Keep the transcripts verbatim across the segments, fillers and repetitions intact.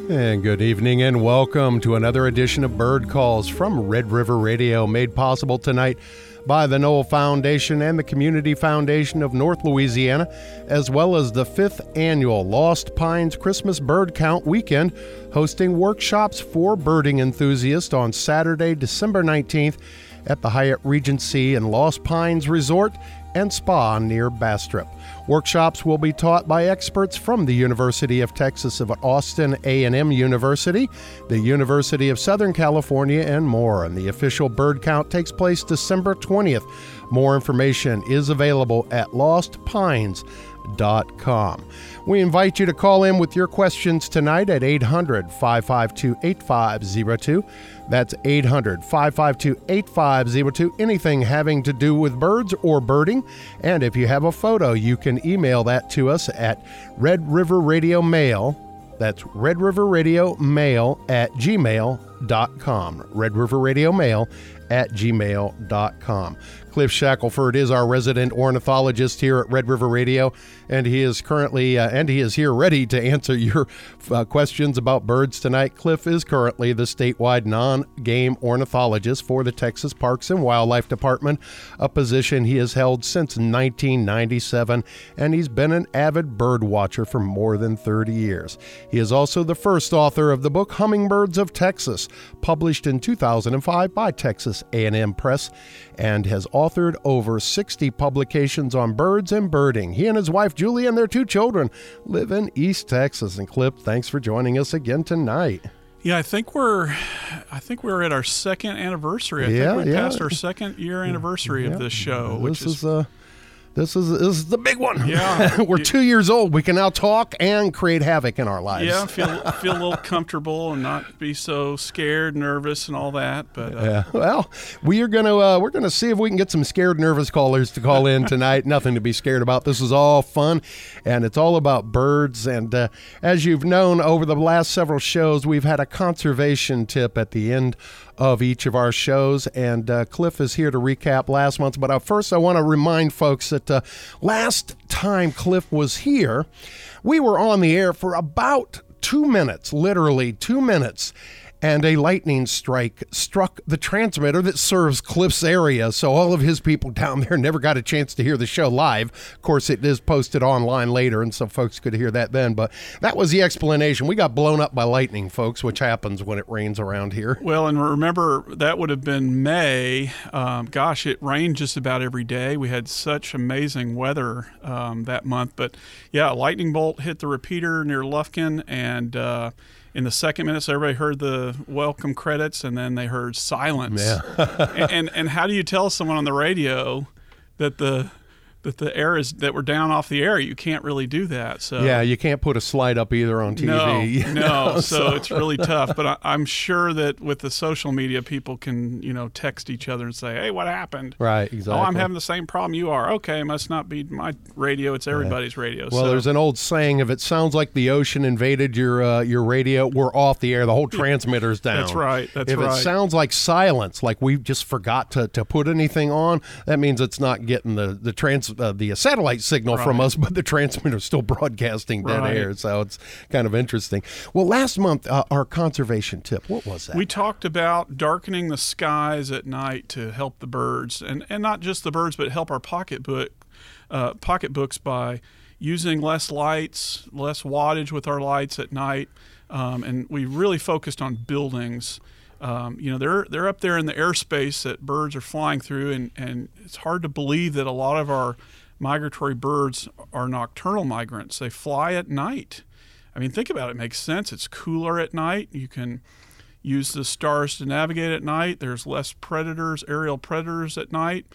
And good evening and welcome to another edition of Bird Calls from Red River Radio, made possible tonight by the Noel Foundation and the Community Foundation of North Louisiana, as well as the fifth annual Lost Pines Christmas Bird Count Weekend, hosting workshops for birding enthusiasts on Saturday, December nineteenth at the Hyatt Regency and Lost Pines Resort and Spa near Bastrop. Workshops will be taught by experts from the University of Texas at Austin A and M University, the University of Southern California, and more. And the official bird count takes place December twentieth. More information is available at lost pines dot com. We invite you to call in with your questions tonight at eight hundred, five five two, eight five zero two. That's eight hundred, five five two, eight five zero two. Anything having to do with birds or birding. And if you have a photo, you can email that to us at Red River Radio Mail. That's Red River Radio Mail at gmail dot com. Red River Radio Mail at gmail dot com. Cliff Shackelford is our resident ornithologist here at Red River Radio, and he is currently, uh, and he is here ready to answer your uh, questions about birds tonight. Cliff is currently the statewide non-game ornithologist for the Texas Parks and Wildlife Department, a position he has held since nineteen ninety-seven, and he's been an avid bird watcher for more than thirty years. He is also the first author of the book Hummingbirds of Texas, published in two thousand five by Texas A and M Press, and has authored over sixty publications on birds and birding. He and his wife, Julie, and their two children live in East Texas. And Cliff, thanks for joining us again tonight. Yeah, I think we're, I think we're at our second anniversary. I yeah, think we yeah. passed our second year anniversary yeah. of this show, This which is, is. uh, This is, this is the big one. Yeah. We're two years old. We can now talk and create havoc in our lives. Yeah, feel feel a little comfortable and not be so scared, nervous, and all that. But uh, yeah, well, we are gonna uh, we're gonna see if we can get some scared, nervous callers to call in tonight. Nothing to be scared about. This is all fun, and it's all about birds. And uh, as you've known over the last several shows, we've had a conservation tip at the end of each of our shows, and uh, Cliff is here to recap last month. But uh, first, I want to remind folks that uh, last time Cliff was here, we were on the air for about two minutes, literally two minutes, and a lightning strike struck the transmitter that serves Cliff's area. So all of his people down there never got a chance to hear the show live. Of course, it is posted online later, and some folks could hear that then. But that was the explanation. We got blown up by lightning, folks, which happens when it rains around here. Well, and remember, that would have been May. Um, gosh, it rained just about every day. We had such amazing weather um, that month. But, yeah, a lightning bolt hit the repeater near Lufkin, and uh, in the second minute, so everybody heard the welcome credits, and then they heard silence. Yeah. and, and and how do you tell someone on the radio that the that the air is that we're down off the air? You can't really do that. So yeah, you can't put a slide up either on T V. No, you no. know, So, so it's really tough. But I, I'm sure that with the social media, people can you know text each other and say, "Hey, what happened?" Right, exactly. Oh, I'm having the same problem you are. Okay, it must not be my radio. It's everybody's radio. Well, so. there's an old saying: if it sounds like the ocean invaded your uh, your radio, we're off the air. The whole transmitter's down. That's right. That's if right. If it sounds like silence, like we just forgot to, to put anything on, that means it's not getting the the trans uh, the satellite signal right. from us, but the transmitter's still broadcasting dead right. air. So it's kind of interesting. Well, last month, uh, our conservation tip, what was that? We talked about darkening the skies at night to help the birds, and, and not just the birds, but help our pocketbook uh, pocketbooks by using less lights, less wattage with our lights at night. Um, and we really focused on buildings. Um, you know, they're they're up there in the airspace that birds are flying through, and, and it's hard to believe that a lot of our migratory birds are nocturnal migrants. They fly at night. I mean, think about it. It makes sense. It's cooler at night. You can use the stars to navigate at night. There's less predators, aerial predators at night.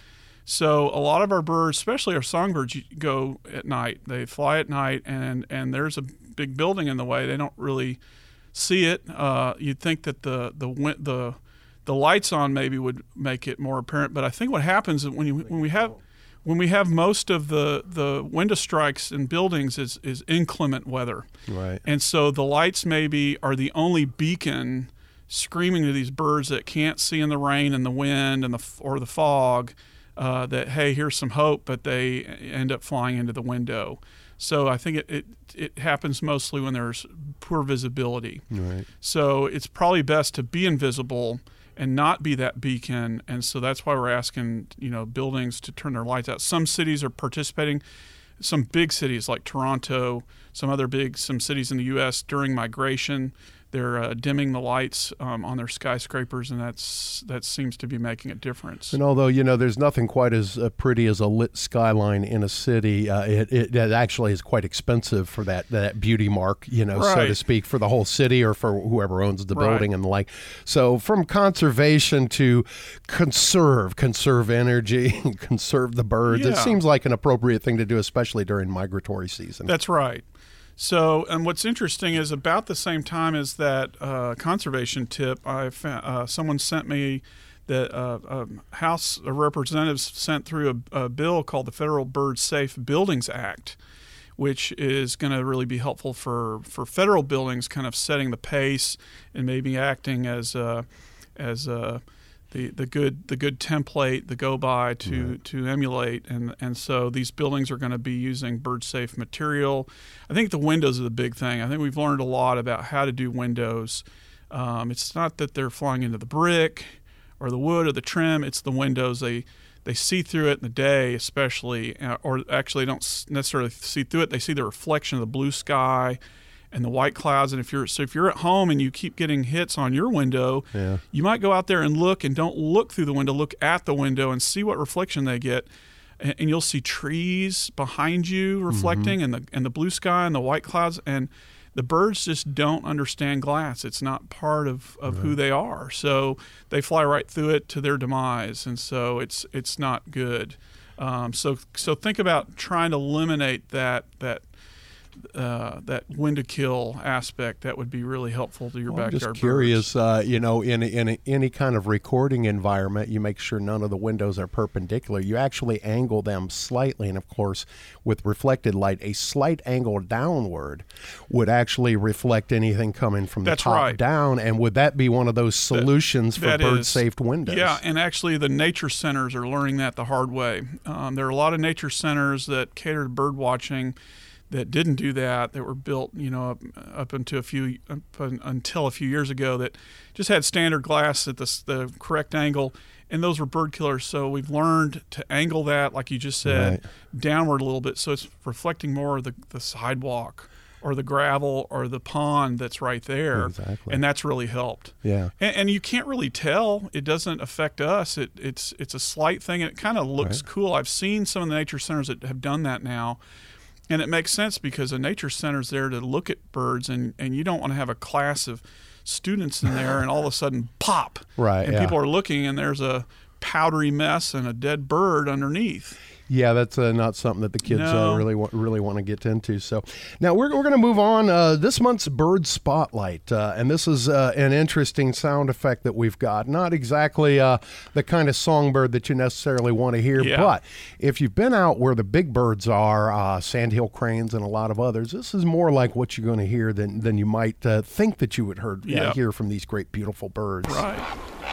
So a lot of our birds, especially our songbirds, go at night. They fly at night, and, and there's a big building in the way. They don't really see it. Uh, you'd think that the the the the lights on maybe would make it more apparent, but I think what happens is when you when we have when we have most of the, the window strikes in buildings is, is inclement weather. Right. And so the lights maybe are the only beacon screaming to these birds that can't see in the rain and the wind and the or the fog uh, that, hey, here's some hope, but they end up flying into the window. So I think it, it, it happens mostly when there's poor visibility. Right. So it's probably best to be invisible and not be that beacon. And so that's why we're asking, you know, buildings to turn their lights out. Some cities are participating. Some big cities like Toronto, some other big, some cities in the U S during migration, they're uh, dimming the lights um, on their skyscrapers, and that's that seems to be making a difference. And although, you know, there's nothing quite as uh, pretty as a lit skyline in a city, uh, it, it, it actually is quite expensive for that that beauty mark, you know, right. so to speak, for the whole city or for whoever owns the Right. building and the like. So from conservation to conserve, conserve energy, conserve the birds, Yeah. it seems like an appropriate thing to do, especially during migratory season. That's right. So, and what's interesting is about the same time as that uh, conservation tip, I found, uh, someone sent me that uh, a House of Representatives sent through a, a bill called the Federal Bird Safe Buildings Act, which is going to really be helpful for, for federal buildings, kind of setting the pace and maybe acting as a, as a, the the good the good template, the go by to Right. to emulate, and and so these buildings are going to be using bird safe material. I think the windows are the big thing. I think we've learned a lot about how to do windows. Um, it's not that they're flying into the brick or the wood or the trim. It's the windows. They they see through it in the day, especially, uh, or actually don't necessarily see through it. They see the reflection of the blue sky and the white clouds. And if you're so if you're at home and you keep getting hits on your window, Yeah. you might go out there and look, and don't look through the window, look at the window and see what reflection they get. And, and you'll see trees behind you reflecting, Mm-hmm. and the and the blue sky and the white clouds. And the birds just don't understand glass. It's not part of, of Right. who they are. So they fly right through it to their demise. And so it's it's not good. Um, so so think about trying to eliminate that that uh, that window kill aspect. That would be really helpful to your Well, I'm backyard just curious, birds. uh, you know, in, in any kind of recording environment, you make sure none of the windows are perpendicular. You actually angle them slightly, and of course, with reflected light, a slight angle downward would actually reflect anything coming from the That's top right. down. And would that be one of those solutions for that is- bird-safe windows? Yeah, and actually the nature centers are learning that the hard way. Um, there are a lot of nature centers that cater to bird watching that didn't do that, that were built, you know, up, up until a few up until a few years ago, that just had standard glass at the, the correct angle, and those were bird killers. So we've learned to angle that, like you just said, Right. downward a little bit, so it's reflecting more of the, the sidewalk or the gravel or the pond that's right there, Exactly. and that's really helped. Yeah. And, and you can't really tell. It doesn't affect us. It, it's it's a slight thing, and it kind of looks Right. cool. I've seen some of the nature centers that have done that now, and it makes sense because a nature center's there to look at birds, and, and you don't want to have a class of students in there and all of a sudden pop, Right, and yeah. people are looking, and there's a powdery mess and a dead bird underneath. Yeah, that's uh, not something that the kids No. uh, really want, really want to get into. So now we're, we're going to move on. Uh, this month's Bird Spotlight, uh, and this is uh, an interesting sound effect that we've got. Not exactly uh, the kind of songbird that you necessarily want to hear, Yeah. but if you've been out where the big birds are, uh, sandhill cranes and a lot of others, this is more like what you're going to hear than, than you might uh, think that you would heard, uh, Yep. hear from these great, beautiful birds. Right.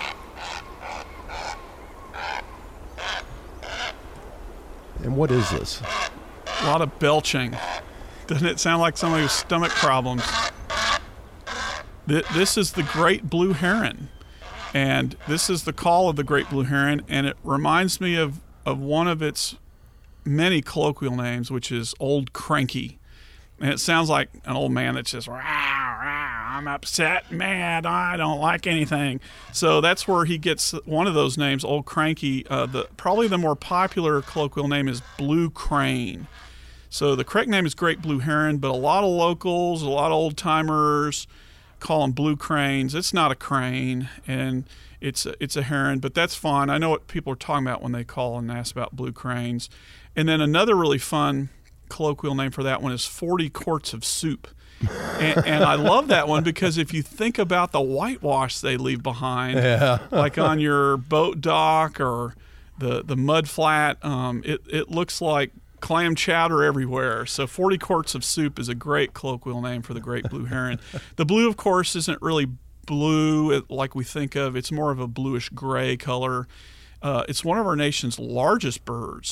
And what is this? A lot of belching. Doesn't it sound like somebody with stomach problems? Th- This is the great blue heron, and this is the call of the great blue heron, and it reminds me of, of one of its many colloquial names, which is Old Cranky. And it sounds like an old man that's just, rah, rah, I'm upset, mad, I don't like anything. So that's where he gets one of those names, Old Cranky. Uh, the probably the more popular colloquial name is Blue Crane. So the correct name is Great Blue Heron, but a lot of locals, a lot of old timers call them blue cranes. It's not a crane, and it's a, it's a heron, but that's fine. I know what people are talking about when they call and ask about blue cranes. And then another really fun colloquial name for that one is forty quarts of soup. and, and I love that one because if you think about the whitewash they leave behind, Yeah. like on your boat dock or the, the mud flat, um, it, it looks like clam chowder everywhere. So forty quarts of soup is a great colloquial name for the great blue heron. The blue, of course, isn't really blue like we think of. It's more of a bluish gray color. Uh, it's one of our nation's largest birds.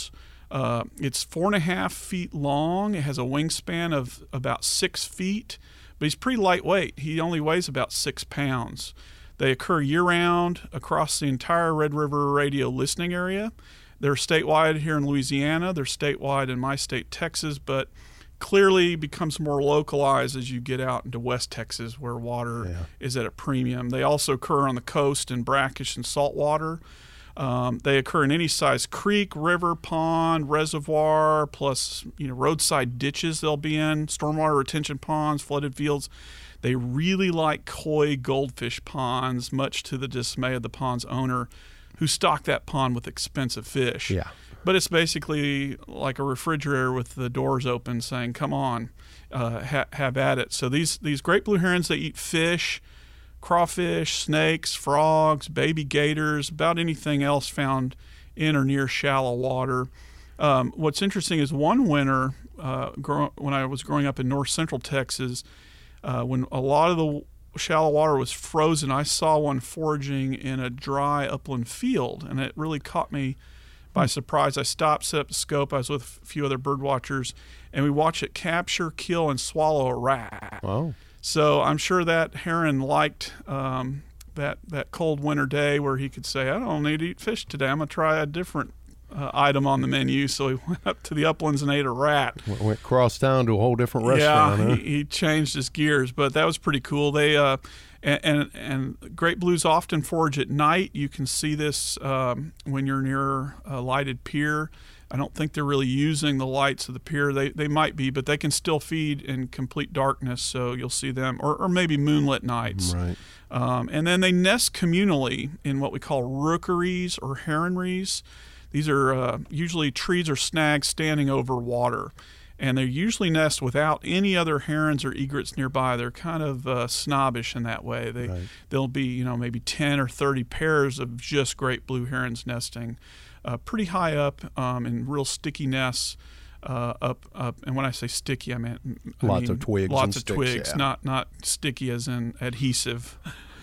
Uh, it's four and a half feet long. It has a wingspan of about six feet, but he's pretty lightweight. He only weighs about six pounds. They occur year-round across the entire Red River Radio listening area. They're statewide here in Louisiana. They're statewide in my state, Texas, but clearly becomes more localized as you get out into West Texas, where water yeah. is at a premium. They also occur on the coast in brackish and saltwater. Um, they occur in any size creek, river, pond, reservoir, plus you know roadside ditches they'll be in, stormwater retention ponds, flooded fields. They really like koi goldfish ponds, much to the dismay of the pond's owner, who stocked that pond with expensive fish. Yeah. But it's basically like a refrigerator with the doors open saying, come on, uh, ha- have at it. So these, these great blue herons, they eat fish, crawfish, snakes, frogs, baby gators, about anything else found in or near shallow water. Um, what's interesting is one winter, uh, grow- when I was growing up in north central Texas, uh, when a lot of the shallow water was frozen, I saw one foraging in a dry upland field, and it really caught me by surprise. I stopped, set up the scope. I was with a few other bird watchers, and we watched it capture, kill, and swallow a rat. Wow. So I'm sure that heron liked um, that that cold winter day where he could say, I don't need to eat fish today. I'm going to try a different uh, item on the menu. So he went up to the uplands and ate a rat. Went, went cross town to a whole different restaurant. Yeah, huh? he, he changed his gears, but that was pretty cool. They uh, and, and and great blues often forage at night. You can see this um, when you're near a lighted pier. I don't think they're really using the lights of the pier. They they might be, but they can still feed in complete darkness, so you'll see them, or, or maybe moonlit nights. Right. Um, and then they nest communally in what we call rookeries or heronries. These are uh, usually trees or snags standing over water, and they usually nest without any other herons or egrets nearby. They're kind of uh, snobbish in that way. They Right. There'll be you know maybe ten or thirty pairs of just great blue herons nesting. Uh, pretty high up um, in real sticky nests, uh, up, up. And when I say sticky, I mean I Lots mean of twigs lots and of sticks, twigs, yeah. not not sticky as in adhesive.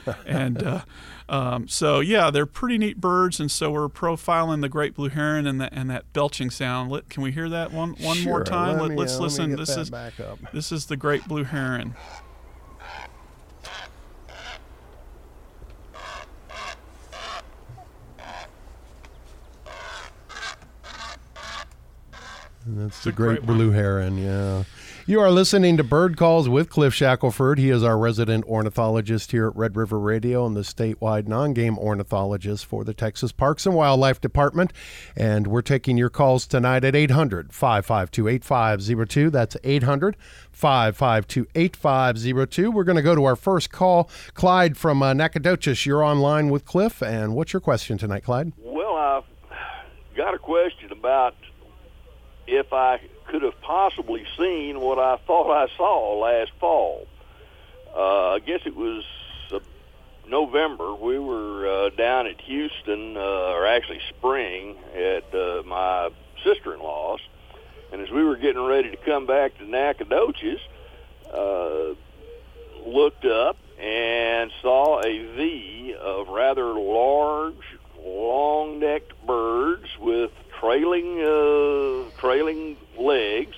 and uh, um, so yeah, they're pretty neat birds. And so we're profiling the great blue heron and that and that belching sound. Let, can we hear that one one Sure. more time? Let Let, me, let's uh, let me listen. get This that is back up. this is the great blue heron. And that's It's the a great, great one. blue heron, yeah. You are listening to Bird Calls with Cliff Shackelford. He is our resident ornithologist here at Red River Radio and the statewide non-game ornithologist for the Texas Parks and Wildlife Department. And we're taking your calls tonight at eight hundred, five five two, eight five zero two. That's eight hundred, five five two, eight five zero two. We're going to go to our first call. Clyde from uh, Nacogdoches, you're online with Cliff. And what's your question tonight, Clyde? Well, I've got a question about if I could have possibly seen what I thought I saw last fall. Uh, I guess it was uh, November. We were uh, down at Houston, uh, or actually spring, at uh, my sister-in-law's. And as we were getting ready to come back to Nacogdoches, uh, looked up and saw a V of rather large, long-necked birds with trailing uh, trailing legs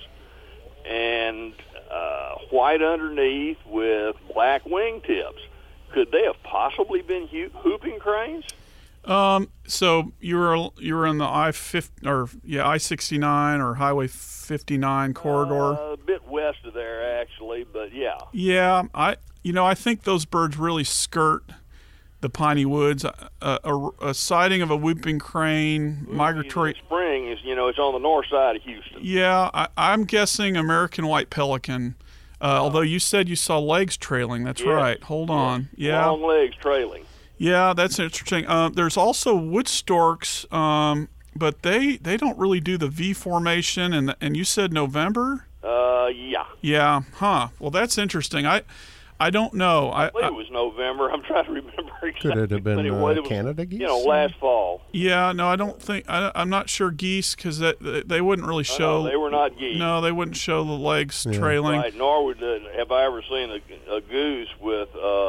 and uh, white underneath with black wingtips. Could they have possibly been hu- whooping cranes? Um, so you were you were in the I fifty or yeah I sixty-nine or Highway fifty-nine corridor. Uh, a bit west of there, actually, but yeah. Yeah, I you know I think those birds really skirt the piney woods. A, a, a sighting of a whooping crane, migratory. In the spring is, you know, it's on the north side of Houston. Yeah, I, I'm guessing American white pelican. Uh, although you said you saw legs trailing. That's Yes. right. Hold Yes. on. Yeah. Long legs trailing. Yeah, that's interesting. Uh, there's also wood storks, um, but they, they don't really do the V formation. And and you said November? Uh, yeah. Yeah. Huh. Well, that's interesting. I I don't know. I, I believe I it was November. I'm trying to remember exactly. Could it have been but uh, was, it was, Canada geese? You know, last fall. yeah. No, I don't think. I, I'm not sure geese because they, they wouldn't really Oh, show. no, they were not geese. No, they wouldn't show the legs Yeah. trailing. Right, nor would uh, have I ever seen a, a goose with uh,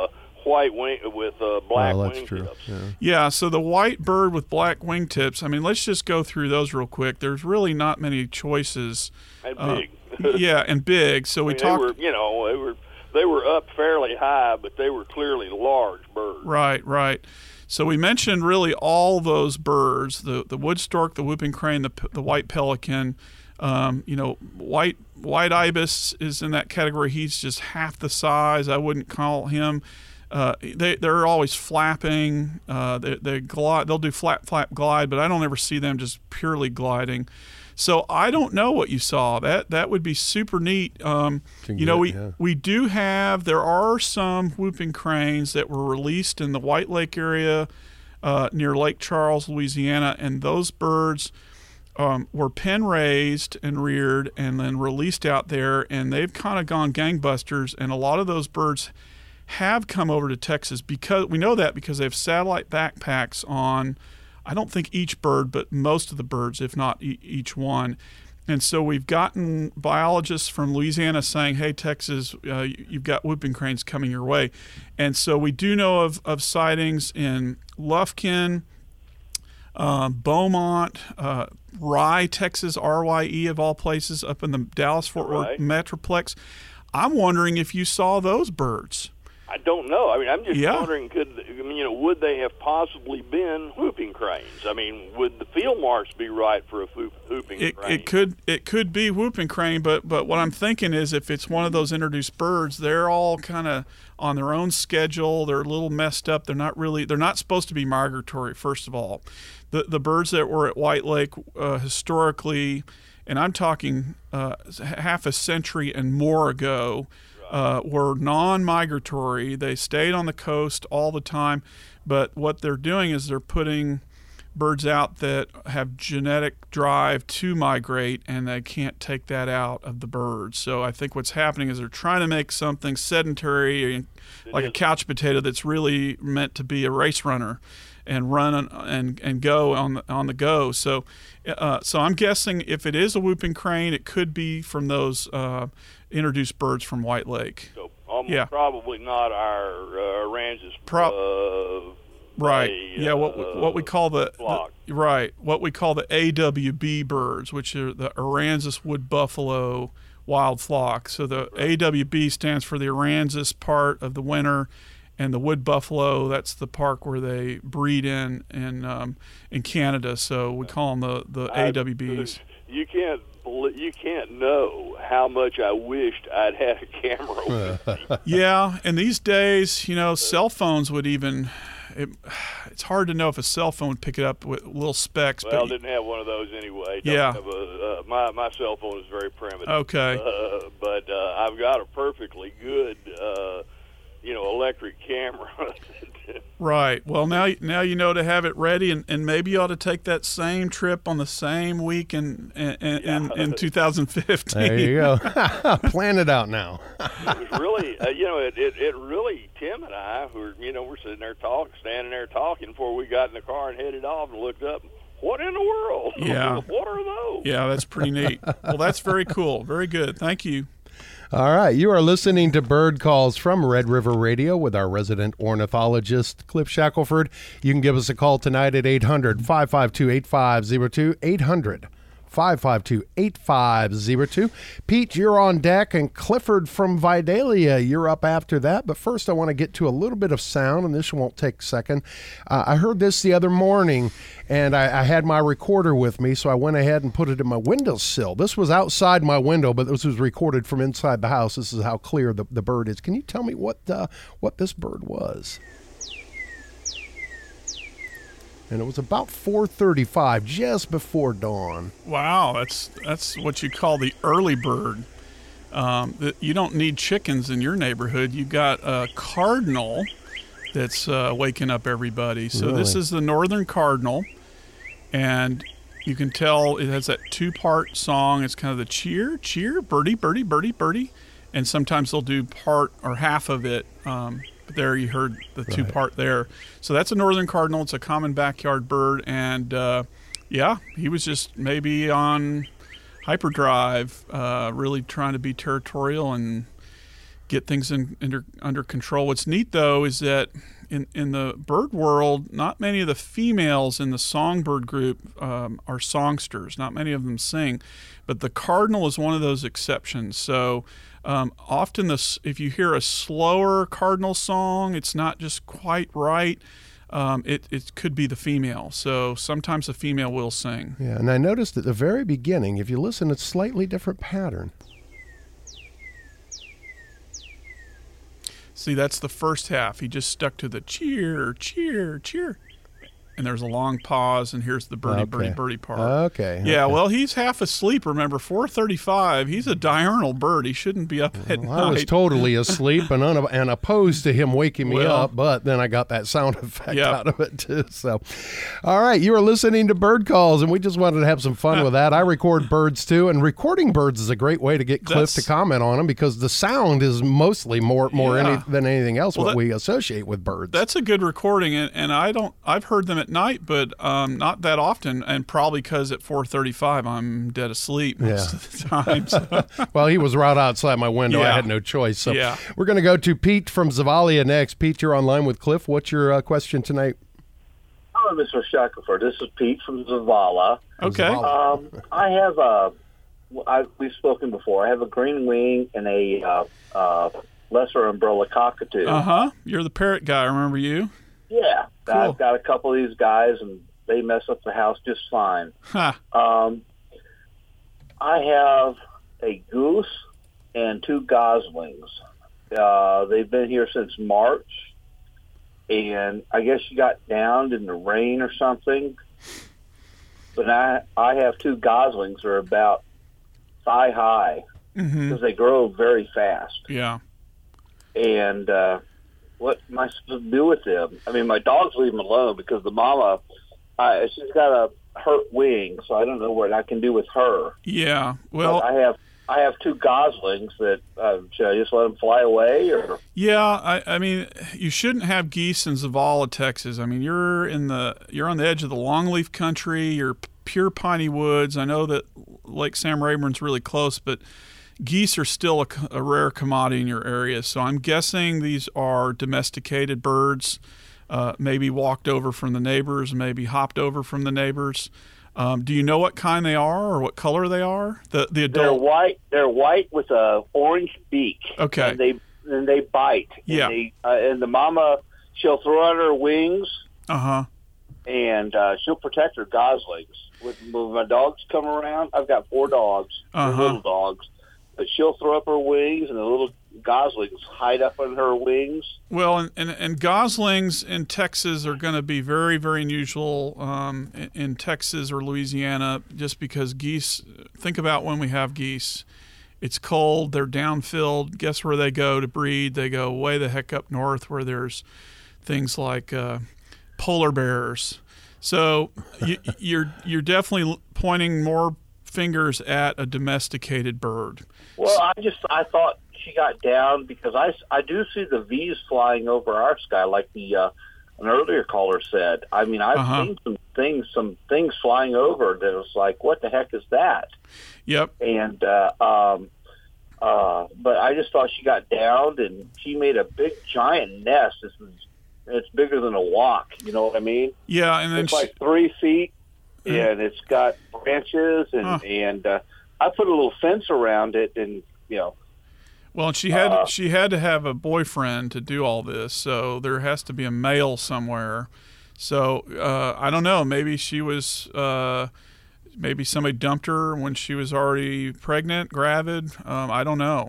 white wing with uh, black oh, that's wingtips. true. Yeah. Yeah, so the white bird with black wingtips, I mean, let's just go through those real quick. There's really not many choices. And Uh, big. yeah, and big. So I we mean, talked. They were, you know, they were they were up fairly high, but they were clearly large birds. Right, right. So we mentioned really all those birds: the the wood stork, the whooping crane, the the white pelican. Um, you know, white white ibis is in that category. He's just half the size. I wouldn't call him. Uh, they they're always flapping. Uh, they they glide. They'll do flap flap glide, but I don't ever see them just purely gliding. So I don't know what you saw. That that would be super neat. Um, Can you know, get- we yeah. we do have. There are some whooping cranes that were released in the White Lake area uh, near Lake Charles, Louisiana, and those birds um, were pen raised and reared, and then released out there, and they've kind of gone gangbusters. And a lot of those birds have come over to Texas because we know that because they have satellite backpacks on. I don't think each bird, but most of the birds, if not e- each one. And so we've gotten biologists from Louisiana saying, hey, Texas, uh, you've got whooping cranes coming your way. And so we do know of, of sightings in Lufkin, uh, Beaumont, uh, Rye, Texas, R Y E of all places, up in the Dallas-Fort Worth Right. Metroplex. I'm wondering if you saw those birds. I don't know. I mean, I'm just Yeah. wondering, could I mean, you know, would they have possibly been whooping cranes? I mean, would the field marks be right for a whoop, whooping It, crane? it could it could be whooping crane, but but what I'm thinking is if it's one of those introduced birds, they're all kind of on their own schedule. They're a little messed up. They're not really they're not supposed to be migratory. First of all, the the birds that were at White Lake uh, historically, and I'm talking uh, half a century and more ago. Uh, were non-migratory. They stayed on the coast all the time, but what they're doing is they're putting birds out that have genetic drive to migrate, and they can't take that out of the birds. So I think what's happening is they're trying to make something sedentary, like a couch potato, that's really meant to be a race runner and run and and, and go on the on the go. So, uh, so I'm guessing if it is a whooping crane, it could be from those uh, introduced birds from White Lake. So almost Yeah. probably not our uh, Aransas. Pro- uh, Right. a, yeah. What we, uh, what we call the, flock. the right. What we call the A W B birds, which are the Aransas wood buffalo wild flock. So the A W B stands for the Aransas part of the winter, and the wood buffalo, that's the park where they breed in in um, in Canada. So we call them the the I- A W Bs. You can't belie- you can't know how much I wished I'd had a camera with me. Yeah, and these days, you know, cell phones would even. It, it's hard to know if a cell phone would pick it up with little specks. Well, I but didn't have one of those anyway. Don't Yeah. have a, uh, my my cell phone is very primitive. Okay. Uh, but uh, I've got a perfectly good, uh, you know, electric camera. Right. Well, now now you know to have it ready, and, and maybe you ought to take that same trip on the same week in in, in, in two thousand fifteen. There you go. Plan it out now. It was really, uh, you know, it, it, it really, Tim and I, were, you know, we're sitting there talking, standing there talking before we got in the car and headed off and looked up. What in the world? Yeah. What are those? Yeah, that's pretty neat. Well, that's very cool. Very good. Thank you. All right, you are listening to Bird Calls from Red River Radio with our resident ornithologist, Cliff Shackelford. You can give us a call tonight at eight hundred, five five two, eight five zero two, eight hundred, five five two, eight five zero two. Pete, you're on deck, and Clifford from Vidalia, you're up after that. But first, I want to get to a little bit of sound, and this won't take a second. Uh, I heard this the other morning, and I, I had my recorder with me, so I went ahead and put it in my windowsill. This was outside my window, but this was recorded from inside the house. This is how clear the, the bird is. Can you tell me what uh, what this bird was? And it was about four thirty-five, just before dawn. Wow, that's that's what you call the early bird. Um, the, you don't need chickens in your neighborhood. You got a cardinal that's uh, waking up everybody. So this Really? is the northern cardinal, and you can tell it has that two-part song. It's kind of the cheer, cheer, birdie, birdie, birdie, birdie, and sometimes they'll do part or half of it. Um, but there you heard the Right. two-part there. So that's a northern cardinal. It's a common backyard bird, and uh, yeah, he was just maybe on hyperdrive, uh, really trying to be territorial and get things in, under under control. What's neat though is that in in the bird world, not many of the females in the songbird group um, are songsters. Not many of them sing, but the cardinal is one of those exceptions. So um, often, this if you hear a slower cardinal song, it's not just quite right. Um, it, it could be the female. So sometimes the female will sing. Yeah, and I noticed at the very beginning, if you listen, it's slightly different pattern. See, that's the first half. He just stuck to the cheer, cheer, cheer. And there's a long pause, and here's the birdie, Okay. birdie, birdie part. Okay. Yeah, okay. well, he's half asleep. Remember, four thirty-five. He's a diurnal bird. He shouldn't be up at Well, night. I was totally asleep and, un- and opposed to him waking me Well, up, but then I got that sound effect Yep. out of it too. So, all right, you are listening to Bird Calls, and we just wanted to have some fun with that. I record birds too, and recording birds is a great way to get Cliff to That's- comment on them because the sound is mostly more more Yeah. any, than anything else Well, what that- we associate with birds. That's a good recording, and, and I don't. I've heard them at night, but um, not that often, and probably because at four thirty-five I'm dead asleep most Yeah. of the time. So. Well, he was right outside my window. I Yeah. had no choice. So Yeah. we're going to go to Pete from Zavalia next. Pete, you're online with Cliff. What's your uh, question tonight? Hello, Mister Shackelford. This is Pete from Zavala. Okay. Zavala. Um, I have a, I, we've spoken before. I have a green wing and a uh, uh, lesser umbrella cockatoo. Uh huh. You're the parrot guy. Remember you? Yeah, Cool. I've got a couple of these guys, and they mess up the house just fine. Ha. Um, I have a goose and two goslings. Uh, they've been here since March, and I guess you got downed in the rain or something. But I I have two goslings that are about thigh high Mm-hmm. because they grow very fast. Yeah. And uh, what am I supposed to do with them? I mean, my dogs leave them alone because the mama, uh, she's got a hurt wing, so I don't know what I can do with her. Yeah. Well. But I have I have two goslings that uh, should I just let them fly away or? Yeah, I, I mean, you shouldn't have geese in Zavala, Texas. I mean, you're in the you're on the edge of the longleaf country. You're p- pure piney woods. I know that Lake Sam Rayburn's really close, but geese are still a, c- a rare commodity in your area. So I'm guessing these are domesticated birds, uh, maybe walked over from the neighbors, maybe hopped over from the neighbors. Um, do you know what kind they are or what color they are? The the They're adult. white. They're white with a orange beak. Okay. And they and they bite. Yeah. And, they, uh, and the mama, she'll throw out her wings Uh huh. and uh, she'll protect her goslings. When, when my dogs come around, I've got four dogs, They're Uh-huh. little dogs, but she'll throw up her wings, and the little goslings hide up on her wings. Well, and, and, and goslings in Texas are going to be very, very unusual um, in, in Texas or Louisiana just because geese, think about when we have geese. It's cold, they're downfilled. Guess where they go to breed? They go way the heck up north where there's things like uh, polar bears. So you, you're you're definitely pointing more fingers at a domesticated bird. Well, I just I thought she got down because I, I do see the V's flying over our sky, like the uh, an earlier caller said. I mean, I've Uh-huh. seen some things, some things flying over that was like, what the heck is that? Yep. And uh, um, uh, but I just thought she got downed, and she made a big giant nest. It's, it's bigger than a walk. You know what I mean? Yeah, and then It's she, like three feet, Mhm. and it's got branches, and Huh. and uh, I put a little fence around it, and you know. well, and she had Uh, she had to have a boyfriend to do all this, so there has to be a male somewhere. So uh, I don't know. Maybe she was. Uh, maybe somebody dumped her when she was already pregnant, gravid. Um, I don't know.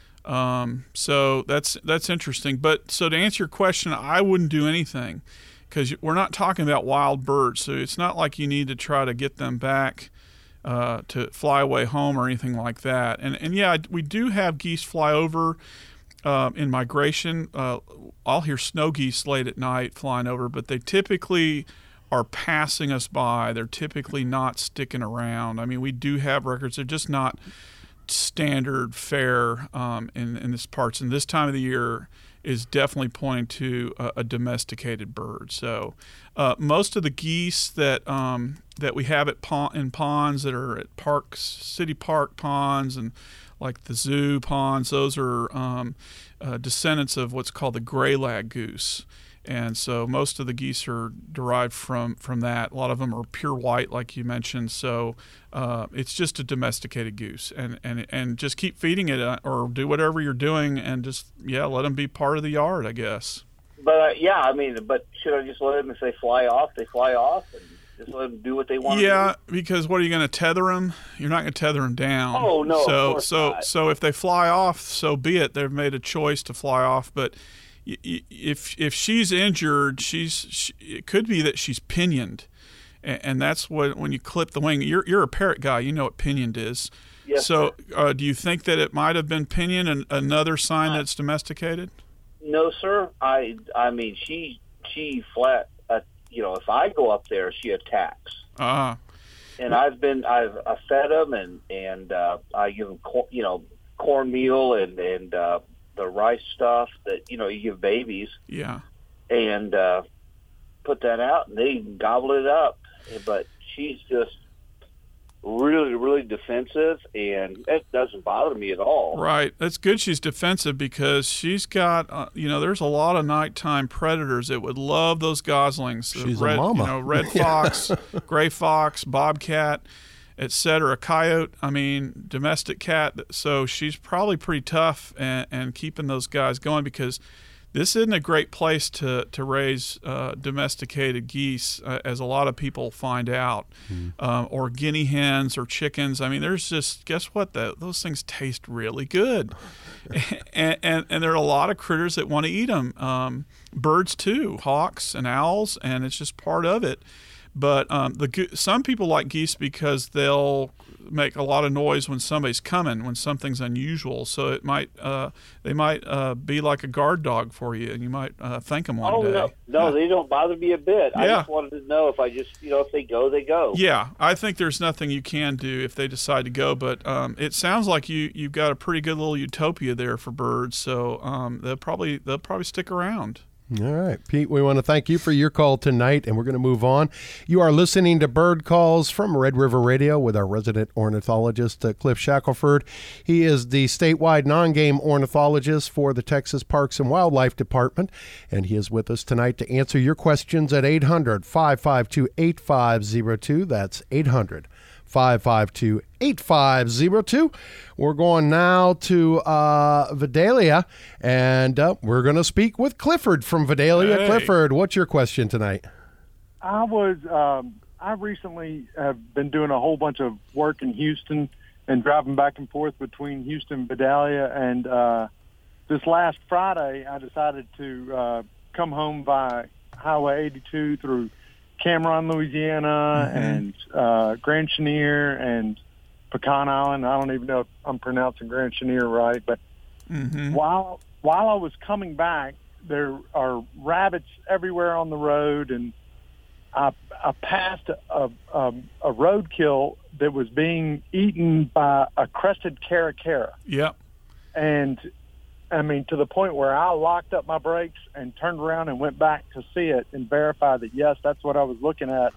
Um, so that's that's interesting. But so to answer your question, I wouldn't do anything because we're not talking about wild birds. So it's not like you need to try to get them back uh, to fly away home or anything like that. And and yeah, we do have geese fly over uh, in migration. Uh, I'll hear snow geese late at night flying over, but they typically are passing us by. They're typically not sticking around. I mean, we do have records. They're just not standard fare um, in in this parts. And this time of the year is definitely pointing to a, a domesticated bird. So uh, most of the geese that um, that we have at pond, in ponds that are at parks, city park ponds, and like the zoo ponds, those are um, uh, descendants of what's called the gray lag goose. And so most of the geese are derived from, from that. A lot of them are pure white, like you mentioned. So uh, it's just a domesticated goose. And, and, and just keep feeding it uh, or do whatever you're doing and just, yeah, let them be part of the yard, I guess. But, uh, yeah, I mean, but should I just let them, if they fly off, they fly off and just let them do what they want yeah, to do? because what are you going to tether them? You're not going to tether them down. Oh, no, so, of course so, not. So if they fly off, so be it. They've made a choice to fly off. But if if she's injured, she's she, it could be that she's pinioned, and, and that's what when you clip the wing. You're you're a parrot guy, you know what pinioned is. Yes, so uh, do you think that it might have been pinioned, and another sign uh, that's domesticated? No, sir. I I mean she she flat. Uh, you know, if I go up there, she attacks. Ah. Uh, and I've been I've I fed them and and uh, I give them cor- you know cornmeal and and. Uh, the rice stuff that, you know, you give babies. Yeah. And uh, put that out, and they gobble it up. But she's just really, really defensive, and that doesn't bother me at all. Right. That's good she's defensive because she's got, uh, you know, there's a lot of nighttime predators that would love those goslings. She's red, a mama. You know, red fox, gray fox, bobcat, et cetera, coyote, I mean, domestic cat. So she's probably pretty tough and, and keeping those guys going because this isn't a great place to, to raise uh, domesticated geese, uh, as a lot of people find out, mm. um, or guinea hens or chickens. I mean, there's just, guess what? The, those things taste really good. and, and, and there are a lot of critters that want to eat them. Um, birds too, hawks and owls, and it's just part of it. But um, the some people like geese because they'll make a lot of noise when somebody's coming, when something's unusual. So it might uh, they might uh, be like a guard dog for you, and you might uh, thank them one oh, day. no, no, yeah. They don't bother me a bit. Yeah. I just wanted to know if I just, you know, if they go, they go. Yeah, I think there's nothing you can do if they decide to go. But um, it sounds like you you've got a pretty good little utopia there for birds. So um, they'll probably they'll probably stick around. All right, Pete, we want to thank you for your call tonight, and we're going to move on. You are listening to Bird Calls from Red River Radio with our resident ornithologist, uh, Cliff Shackelford. He is the statewide non-game ornithologist for the Texas Parks and Wildlife Department, and he is with us tonight to answer your questions at eight hundred, five five two, eight five zero two. That's eight hundred, five five two, eight five zero two. We're going now to uh, Vidalia, and uh, we're going to speak with Clifford from Vidalia. Hey. Clifford, what's your question tonight? I was, um, I recently have been doing a whole bunch of work in Houston and driving back and forth between Houston and Vidalia, and uh, this last Friday I decided to uh, come home by Highway eighty-two through Cameron, Louisiana, mm-hmm. and uh, Grand Chenier and Pecan Island. I don't even know if I'm pronouncing Grand Chenier right, but mm-hmm. while while I was coming back, there are rabbits everywhere on the road, and I, I passed a, a, a roadkill that was being eaten by a crested caracara. Yep. And I mean, to the point where I locked up my brakes and turned around and went back to see it and verify that, yes, that's what I was looking at.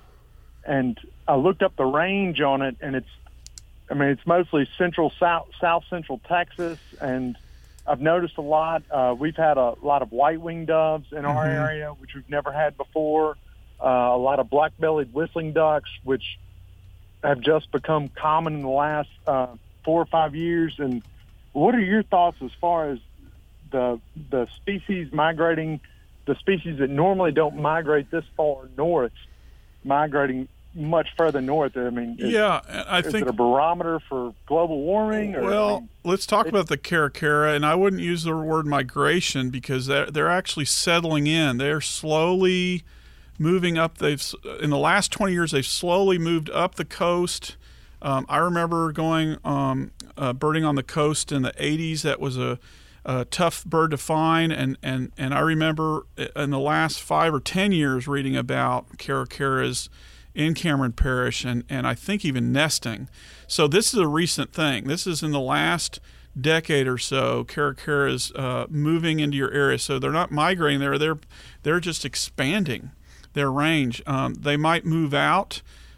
And I looked up the range on it, and it's, I mean, it's mostly central, south, south central Texas. And I've noticed a lot. Uh, we've had a lot of white-winged doves in our mm-hmm. area, which we've never had before. Uh, a lot of black-bellied whistling ducks, which have just become common in the last uh, four or five years. And what are your thoughts as far as the the species migrating, the species that normally don't migrate this far north, migrating much further north? I mean, is, yeah, I is think it a barometer for global warming? Or, well, I mean, let's talk about the caracara, and I wouldn't use the word migration because they're, they're actually settling in. They're slowly moving up. They've in the last twenty years, they've slowly moved up the coast. Um, I remember going um, uh, birding on the coast in the eighties. That was a A tough bird to find, and, and, and I remember in the last five or ten years reading about caracaras in Cameron Parish, and, and I think even nesting. So this is a recent thing. This is in the last decade or so, caracaras uh, moving into your area. So they're not migrating there; they're they're just expanding their range. Um, they might move out,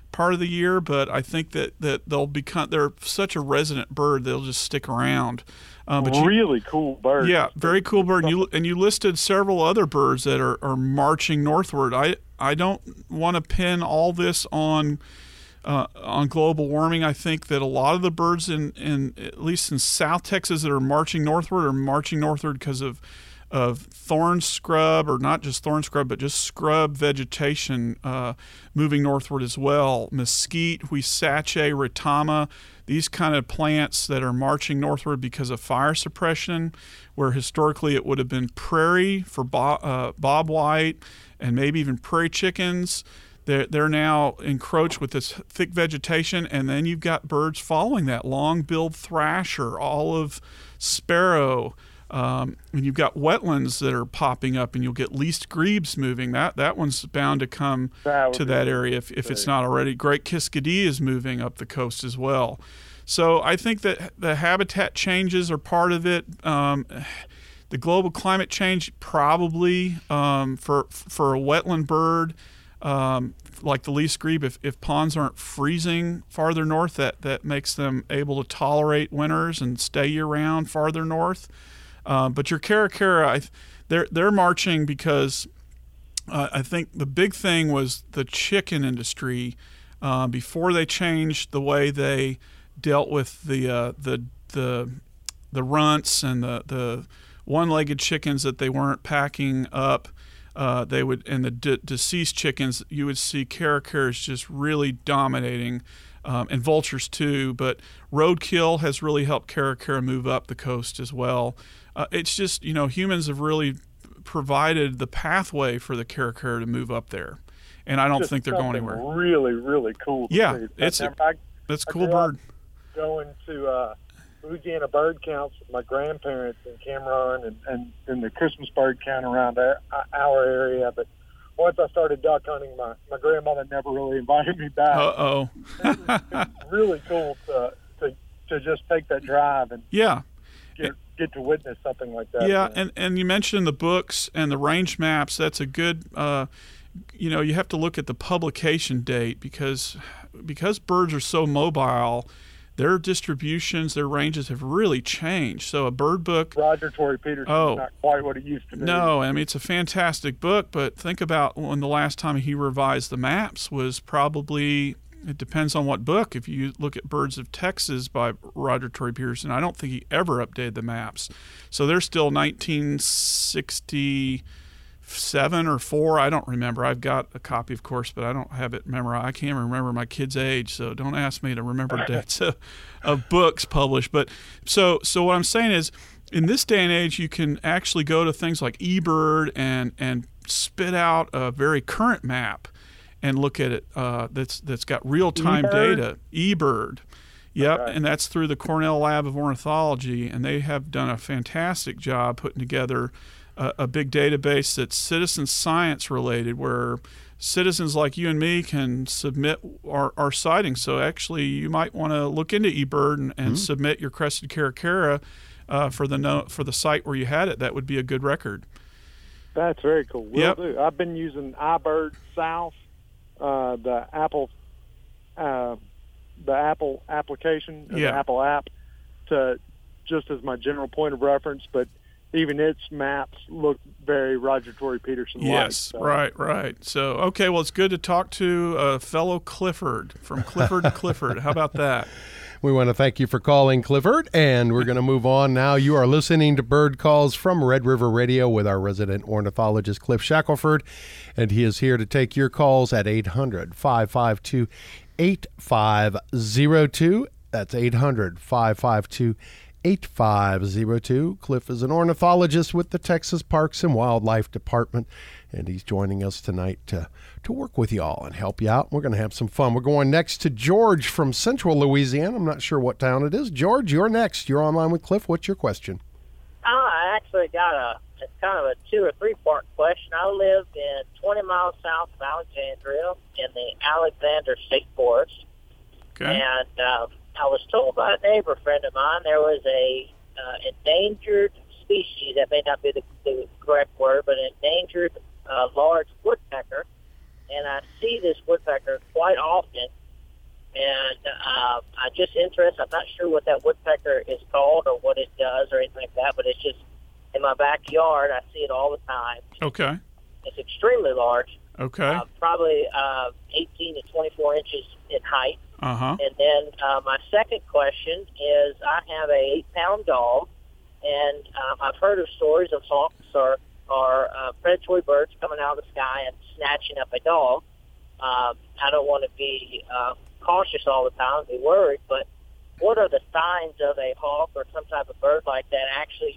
part of the year, but I think that, that they'll become, they're such a resident bird, they'll just stick around. Uh, but really you, cool bird. Yeah, very cool bird. And you, and you listed several other birds that are, are marching northward. I, I don't want to pin all this on uh, on global warming. I think that a lot of the birds in, in at least in South Texas that are marching northward are marching northward because of of thorn scrub, or not just thorn scrub, but just scrub vegetation uh, moving northward as well. Mesquite, Huisache, Retama, these kind of plants that are marching northward because of fire suppression, where historically it would have been prairie for bob, uh, bobwhite and maybe even prairie chickens. They're, they're now encroached with this thick vegetation, and then you've got birds following that. Long-billed thrasher, olive sparrow, Um, and you've got wetlands that are popping up, and you'll get least grebes moving. That that one's bound to come that to that area if, if it's not already. Great Kiskadee is moving up the coast as well. So I think that the habitat changes are part of it. Um, the global climate change probably um, for for a wetland bird um, like the least grebe, if, if ponds aren't freezing farther north, that, that makes them able to tolerate winters and stay year-round farther north. Uh, but your caracara, I, they're they're marching because uh, I think the big thing was the chicken industry. Uh, before they changed the way they dealt with the uh, the the the runts and the, the one-legged chickens that they weren't packing up, uh, they would and the de- deceased chickens, you would see caracaras just really dominating. Um, and vultures too, but roadkill has really helped caracara move up the coast as well. Uh, it's just, you know, humans have really provided the pathway for the caracara to move up there, and I don't just think they're going anywhere. Really, really cool. To yeah, see. it's a, I, that's a I cool grew up bird. Going to uh, Louisiana bird counts with my grandparents in Cameron and, and, and the Christmas bird count around our, our area, but once I started duck hunting, my, my grandmother never really invited me back. Uh-oh. It was, it was really cool to, to to just take that drive and yeah. get, get to witness something like that. Yeah, and, and you mentioned the books and the range maps. That's a good, uh, you know, you have to look at the publication date because because birds are so mobile, their distributions, their ranges have really changed. So a bird book. Roger Tory Peterson oh, is not quite what it used to be. No, I mean, it's a fantastic book, but think about when the last time he revised the maps was probably, it depends on what book. If you look at Birds of Texas by Roger Tory Peterson, I don't think he ever updated the maps. So they're still nineteen sixty-seven or four. I don't remember. I've got a copy, of course, but I don't have it memorized. I can't remember my kid's age, so don't ask me to remember dates of, of books published. But so so what I'm saying is, in this day and age, you can actually go to things like eBird and and spit out a very current map and look at it. Uh, that's that's got real time eBird? data. eBird. Yep, Okay. and that's through the Cornell Lab of Ornithology, and they have done a fantastic job putting together a, a big database that's citizen science related, where citizens like you and me can submit our, our sightings. So actually, you might want to look into eBird and, and mm-hmm. submit your crested caracara uh, for the no, for the site where you had it. That would be a good record. That's very cool. Will Yep. do. I've been using iBird South, uh, the Apple, uh, the Apple application, Yeah. the Apple app, to just as my general point of reference. But even its maps look very Roger Tory Peterson-like. Yes, so. right, right. So, okay, well, it's good to talk to a fellow Clifford, from Clifford to Clifford. How about that? We want to thank you for calling, Clifford, and we're going to move on now. You are listening to Bird Calls from Red River Radio with our resident ornithologist, Cliff Shackelford, and he is here to take your calls at eight hundred, five five two, eight five zero two. That's eight hundred, five five two, eight five zero two. Cliff is an ornithologist with the Texas Parks and Wildlife Department, and he's joining us tonight to, to work with y'all and help you out. We're going to have some fun. We're going next to George from Central Louisiana. I'm not sure what town it is. George, you're next. You're online with Cliff. What's your question? I actually got a, a kind of a two or three part question. I live in twenty miles south of Alexandria in the Alexander State Forest. Okay. And uh, I was told by a neighbor friend of mine there was a uh, endangered species, that may not be the, the correct word, but an endangered uh, large woodpecker. And I see this woodpecker quite often and uh, I'm just interested. I'm not sure what that woodpecker is called or what it does or anything like that, but it's just in my backyard. I see it all the time. Okay. It's extremely large. Okay. Uh, probably uh, eighteen to twenty-four inches in height. Uh-huh. And then uh, my second question is, I have a eight-pound dog, and um, I've heard of stories of hawks or, or uh, predatory birds coming out of the sky and snatching up a dog. Um, I don't want to be uh, cautious all the time, be worried, but what are the signs of a hawk or some type of bird like that actually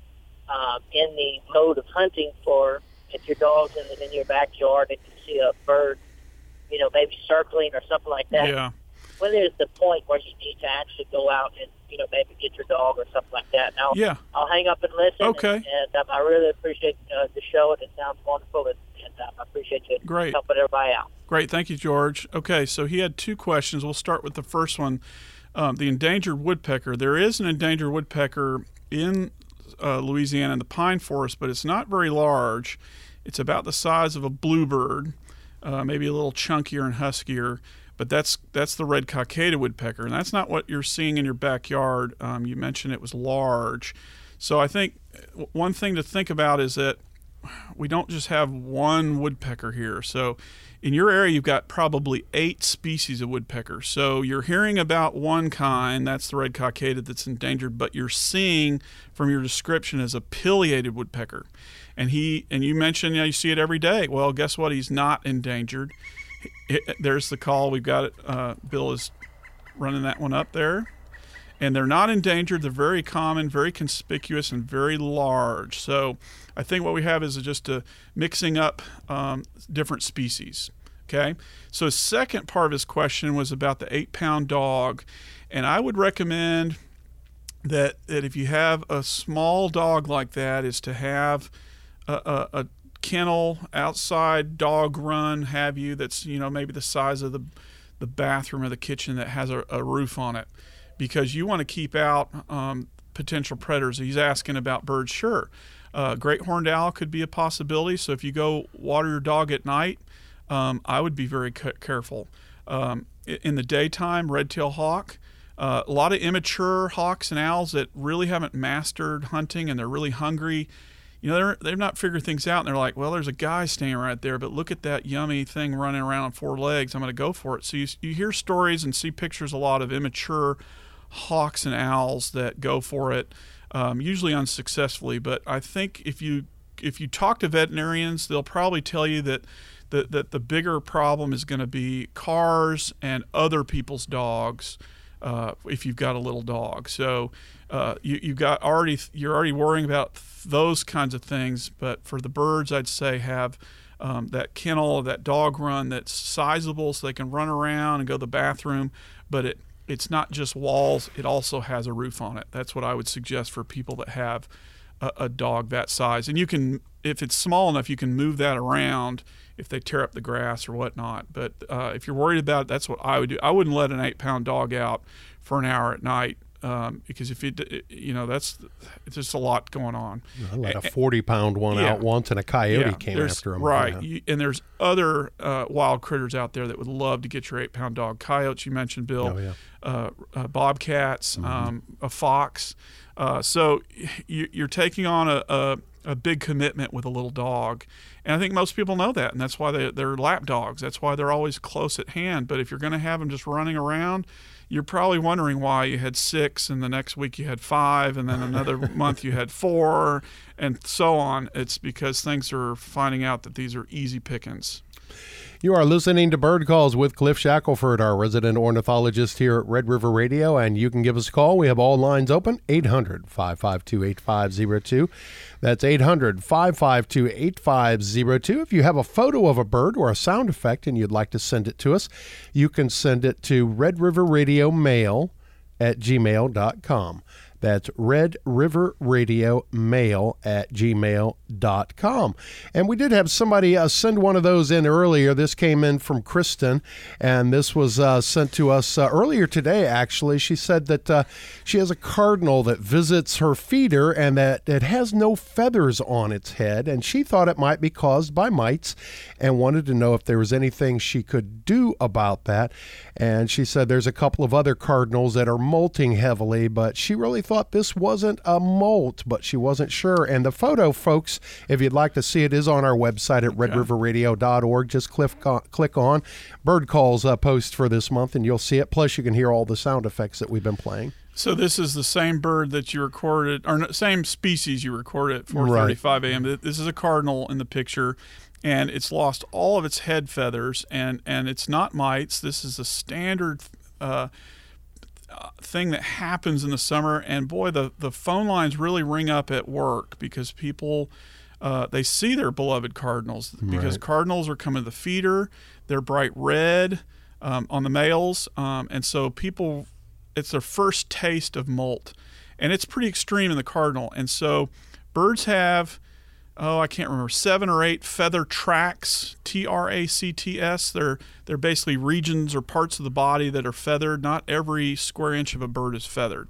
um, in the mode of hunting for if your dog's in, the, in your backyard and you see a bird, you know, maybe circling or something like that? Yeah. When is the point where you need to actually go out and, you know, maybe get your dog or something like that? Now, yeah. I'll hang up and listen. Okay. And, and um, I really appreciate uh, the show, and it sounds wonderful, and, and um, I appreciate you Great. helping everybody out. Great. Thank you, George. Okay, so he had two questions. We'll start with the first one. Um, the endangered woodpecker. There is an endangered woodpecker in uh, Louisiana in the pine forest, but it's not very large. It's about the size of a bluebird, uh, maybe a little chunkier and huskier. But that's that's the red-cockaded woodpecker, and that's not what you're seeing in your backyard. Um, you mentioned it was large. So I think one thing to think about is that we don't just have one woodpecker here. So in your area, you've got probably eight species of woodpecker. So you're hearing about one kind, that's the red-cockaded that's endangered, but you're seeing from your description as a pileated woodpecker. And he and you mentioned, you know, you see it every day. Well, guess what? He's not endangered. It, there's the call. We've got it. Uh, Bill is running that one up there. And they're not endangered. They're very common, very conspicuous, and very large. So I think what we have is just a mixing up um, different species. Okay. So the second part of his question was about the eight-pound dog. And I would recommend that, that if you have a small dog like that is to have a, a, a kennel, outside dog run, have you, that's, you know, maybe the size of the the bathroom or the kitchen that has a, a roof on it, because you want to keep out um, potential predators. He's asking about birds. Sure. Uh, great horned owl could be a possibility. So if you go water your dog at night, um, I would be very c- careful. Um, in the daytime, red-tailed hawk, uh, a lot of immature hawks and owls that really haven't mastered hunting and they're really hungry. You know, they're, they've not figured things out, and they're like, well, there's a guy standing right there, but look at that yummy thing running around on four legs. I'm going to go for it. So you, you hear stories and see pictures a lot of immature hawks and owls that go for it, um, usually unsuccessfully. But I think if you if you talk to veterinarians, they'll probably tell you that the, that the bigger problem is going to be cars and other people's dogs. Uh, if you've got a little dog, so uh, you you've got already you're already worrying about those kinds of things. But for the birds, I'd say have um, that kennel, that dog run that's sizable, so they can run around and go to the bathroom. But it it's not just walls; it also has a roof on it. That's what I would suggest for people that have a, a dog that size. And you can, if it's small enough, you can move that around if they tear up the grass or whatnot. But uh, if you're worried about it, that's what I would do. I wouldn't let an eight-pound dog out for an hour at night um, because if it, it, you know, that's it's just a lot going on. I let a forty-pound one yeah. out once, and a coyote yeah, came after him. Right, Yeah. you, and there's other uh, wild critters out there that would love to get your eight-pound dog. Coyotes, you mentioned, Bill. Oh, yeah. uh, uh, bobcats, Mm-hmm. um, a fox. Uh, so you, you're taking on a, a a big commitment with a little dog. And I think most people know that, and that's why they, they're lap dogs. That's why they're always close at hand. But if you're going to have them just running around, you're probably wondering why you had six, and the next week you had five, and then another month you had four, and so on. It's because things are finding out that these are easy pickings. You are listening to Bird Calls with Cliff Shackelford, our resident ornithologist here at Red River Radio, and you can give us a call. We have all lines open, eight hundred, five five two, eight five zero two. That's eight hundred, five five two, eight five zero two. If you have a photo of a bird or a sound effect and you'd like to send it to us, you can send it to Red River Radio Mail at gmail dot com. That's Red River Radio Mail at gmail dot com. And we did have somebody uh, send one of those in earlier. This came in from Kristen, and this was uh, sent to us uh, earlier today, actually. She said that uh, she has a cardinal that visits her feeder and that it has no feathers on its head, and she thought it might be caused by mites and wanted to know if there was anything she could do about that. And she said there's a couple of other cardinals that are molting heavily, but she really thought this wasn't a molt, but she wasn't sure. And the photo, folks, if you'd like to see it, is on our website at red river radio dot org. Just click on, click on Bird Calls uh, post for this month, and you'll see it. Plus, you can hear all the sound effects that we've been playing. So this is the same bird that you recorded, or no, same species you recorded at four thirty-five a.m. This is a cardinal in the picture, and it's lost all of its head feathers, and, and it's not mites. This is a standard uh, thing that happens in the summer, and boy, the, the phone lines really ring up at work because people, uh, they see their beloved cardinals because Right. cardinals are coming to the feeder. They're bright red um, on the males, um, and so people, it's their first taste of molt, and it's pretty extreme in the cardinal. And so birds have, oh, I can't remember, seven or eight feather tracts, T R A C T S. They're they're basically regions or parts of the body that are feathered. Not every square inch of a bird is feathered.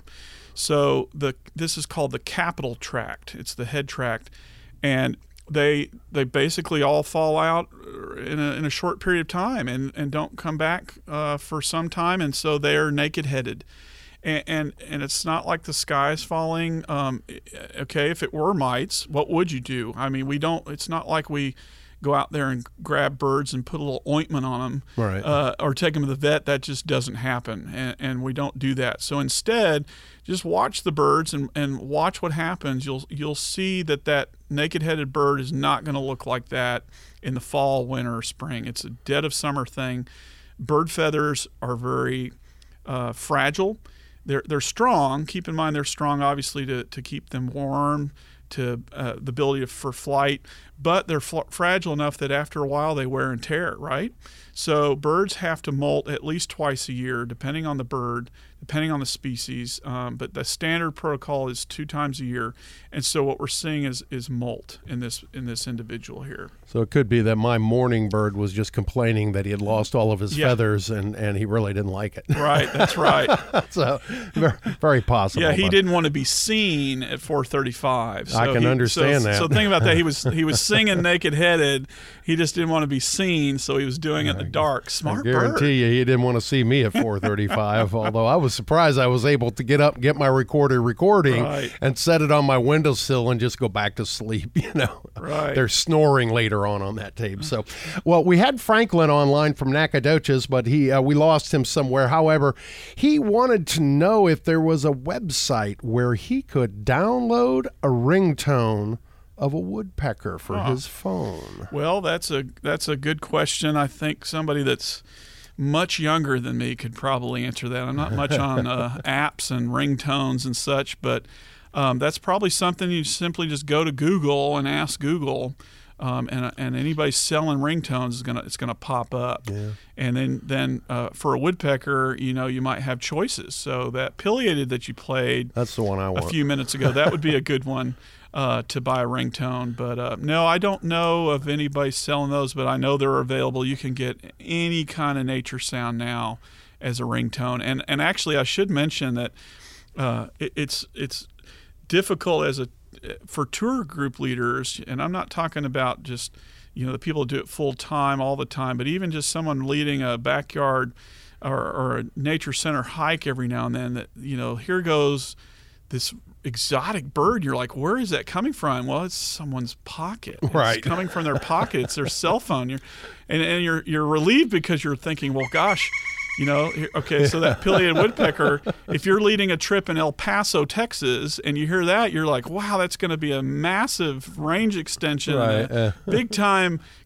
So the this is called the capital tract. It's the head tract, and they they basically all fall out in a in a short period of time and, and don't come back uh, for some time, and so they're naked-headed. And, and and it's not like the sky is falling. Um, okay, if it were mites, what would you do? I mean, we don't. It's not like we go out there and grab birds and put a little ointment on them, Right. uh, or take them to the vet. That just doesn't happen, and, and we don't do that. So instead, just watch the birds and, and watch what happens. You'll you'll see that that naked-headed bird is not going to look like that in the fall, winter, or spring. It's a dead of summer thing. Bird feathers are very uh, fragile. They're they're strong. Keep in mind they're strong, obviously, to, to keep them warm, to uh, the ability for flight. But they're fl- fragile enough that after a while they wear and tear, right? So birds have to molt at least twice a year, depending on the bird, depending on the species. Um, but the standard protocol is two times a year. And so what we're seeing is is molt in this in this individual here. So it could be that my morning bird was just complaining that he had lost all of his Yeah. feathers, and, and he really didn't like it. Right, that's right. So very, very possible. Yeah, he but- didn't want to be seen at four thirty-five. So I can he, understand so, that. So think about that. He was he was singing naked-headed. He just didn't want to be seen, so he was doing it in the dark. Smart I guarantee bird. you he didn't want to see me at four thirty-five, although I was surprised I was able to get up, get my recorder recording, Right. and set it on my windowsill and just go back to sleep, you know. Right. They're snoring later on on that tape. So, well, we had Franklin online from Nacogdoches, but he uh, we lost him somewhere. However, he wanted to know if there was a website where he could download a ringtone of a woodpecker for Huh. his phone. Well, that's a that's a good question. I think somebody that's much younger than me could probably answer that. I'm not much on uh, apps and ringtones and such, but um, that's probably something you simply just go to Google and ask Google. Um, and and anybody selling ringtones is gonna it's gonna pop up, Yeah. and then then uh, for a woodpecker, you know, you might have choices. So that pileated that you played That's the one I a want. few minutes ago, that would be a good one uh, to buy a ringtone. But uh, no, I don't know of anybody selling those, but I know they're available. You can get any kind of nature sound now as a ringtone, and and actually, I should mention that uh, it, it's it's difficult as a for tour group leaders, and I'm not talking about just, you know, the people who do it full time all the time, but even just someone leading a backyard or, or a nature center hike every now and then, that, you know, here goes this exotic bird. You're like, where is that coming from? Well, it's someone's pocket. It's Right. coming from their pocket. It's their cell phone. You're, and, and you're you're relieved because you're thinking, well, gosh, you know, here- okay, so that pileated woodpecker, if you're leading a trip in El Paso, Texas, and you hear that, you're like, wow, that's going to be a massive range extension, Right, a uh. big time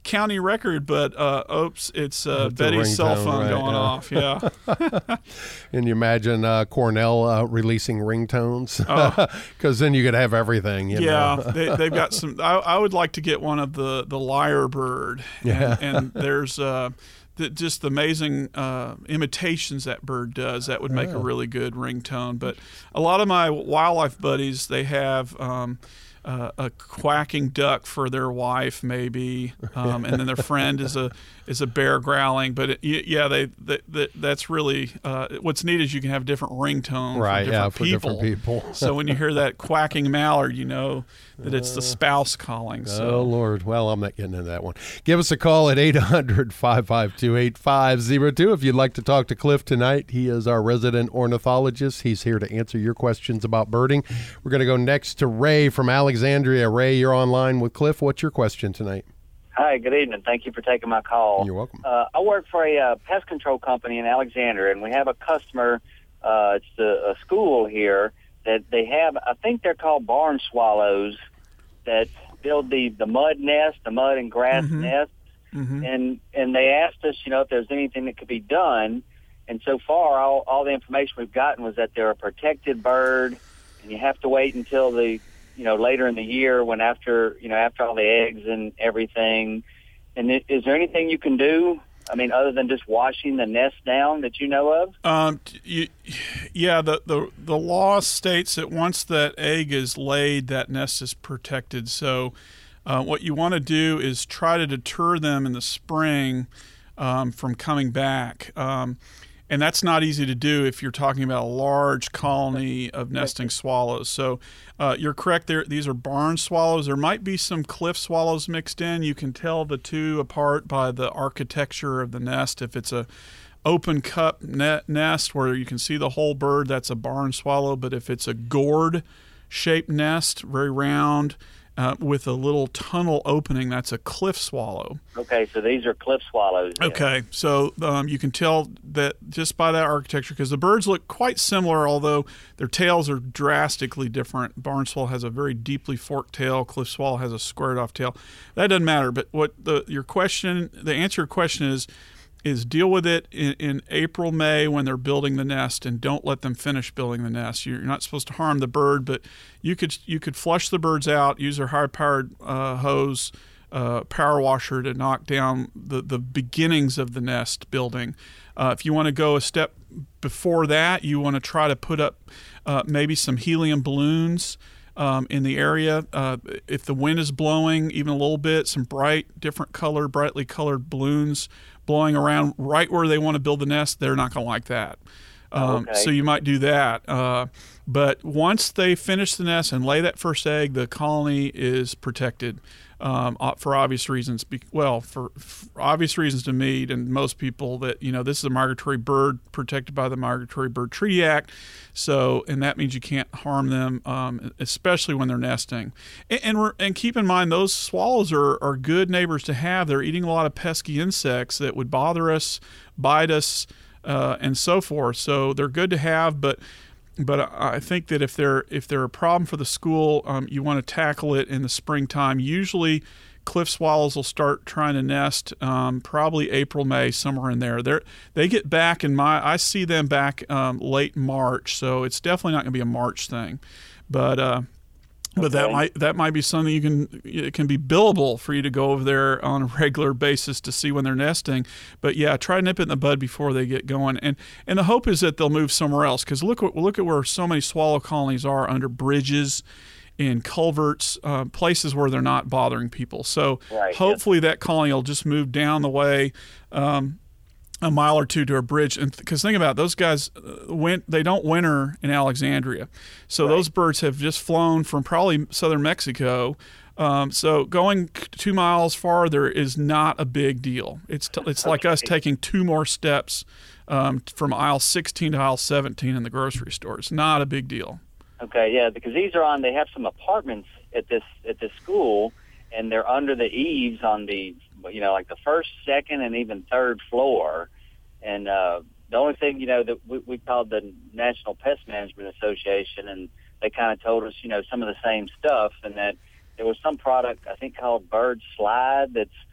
county record, but uh, oops, it's uh, That's a Betty's cell ringtone, phone right, going yeah. off. Yeah. And you imagine uh, Cornell uh, releasing ringtones? Because Oh. then you could have everything. You yeah, know? they, they've got some. I, I would like to get one of the the lyrebird. And, Yeah. and there's uh, the, just the amazing uh, imitations that bird does. That would make a really good ringtone. But a lot of my wildlife buddies, they have. Um, Uh, a quacking duck for their wife, maybe, um, and then their friend is a is a bear growling. But it, yeah, they, they, they that's really uh, what's neat is you can have different ringtones, Right, for different yeah, for people. different people. So when you hear that quacking mallard, you know that it's the spouse calling. So. Oh, Lord. Well, I'm not getting into that one. Give us a call at eight hundred, five five two, eight five zero two if you'd like to talk to Cliff tonight. He is our resident ornithologist. He's here to answer your questions about birding. We're going to go next to Ray from Alexandria. Ray, you're online with Cliff. What's your question tonight? Hi, good evening. Thank you for taking my call. You're welcome. Uh, I work for a uh, pest control company in Alexandria, and we have a customer, uh, it's a, a school here, that they have, I think they're called barn swallows, that build the, the mud nest, the mud and grass Mhm. nest. Mm-hmm. And and they asked us, you know, if there's anything that could be done. And so far, all, all the information we've gotten was that they're a protected bird, and you have to wait until the, you know, later in the year when after, you know, after all the eggs and everything. And it, is there anything you can do? I mean, other than just washing the nest down that you know of? Um, you, yeah, the, the the law states that once that egg is laid, that nest is protected. So uh, what you want to do is try to deter them in the spring um, from coming back. Um, and that's not easy to do if you're talking about a large colony of nesting swallows. So uh, you're correct there. These are barn swallows. There might be some cliff swallows mixed in. You can tell the two apart by the architecture of the nest. If it's a open cup net nest where you can see the whole bird, that's a barn swallow. But if it's a gourd shaped nest, very round, uh, with a little tunnel opening, that's a cliff swallow. Okay, so these are cliff swallows. then. Okay, so um, you can tell that just by that architecture, because the birds look quite similar, although their tails are drastically different. Barn swallow has a very deeply forked tail. Cliff swallow has a squared off tail. That doesn't matter. But what the your question, the answer to your question is, is deal with it in, in April, May when they're building the nest, and don't let them finish building the nest. You're not supposed to harm the bird, but you could you could flush the birds out, use a high-powered uh, hose, uh, power washer to knock down the, the beginnings of the nest building. Uh, if you want to go a step before that, you want to try to put up uh, maybe some helium balloons Um, in the area. Uh, if the wind is blowing even a little bit, some bright, different color, brightly colored balloons blowing around right where they want to build the nest, they're not going to like that. Um, Okay. So you might do that. Uh, but once they finish the nest and lay that first egg, the colony is protected um, for obvious reasons. Be- well, for, for obvious reasons to me and most people that, you know, this is a migratory bird protected by the Migratory Bird Treaty Act. So, and that means you can't harm them, um, especially when they're nesting. And, and, we're, and keep in mind, those swallows are, are good neighbors to have. They're eating a lot of pesky insects that would bother us, bite us, uh, and so forth. So they're good to have, but But I think that if they're if they're a problem for the school, um, you want to tackle it in the springtime. Usually, cliff swallows will start trying to nest um, probably April, May, somewhere in there. They they get back in my I see them back um, late March, so it's definitely not going to be a March thing. But uh, but that Okay. might that might be something you can it can be billable for you to go over there on a regular basis to see when they're nesting. But yeah, try to nip it in the bud before they get going. And and the hope is that they'll move somewhere else, because look what look at where so many swallow colonies are, under bridges, in culverts, uh, places where they're not bothering people. So Right, hopefully that colony will just move down the way. Um, a mile or two to a bridge, and because think about it, those guys uh, went they don't winter in Alexandria, so Right. those birds have just flown from probably southern Mexico. Um, so going two miles farther is not a big deal. It's t- it's like us taking two more steps um, from aisle sixteen to aisle seventeen in the grocery store. It's not a big deal. Okay, yeah, because these are on. They have some apartments at this at this school, and they're under the eaves on the, you know, like the first, second, and even third floor. And uh, the only thing, you know, that we, we called the National Pest Management Association, and they kind of told us, you know, some of the same stuff, and that there was some product I think called Bird Slide that's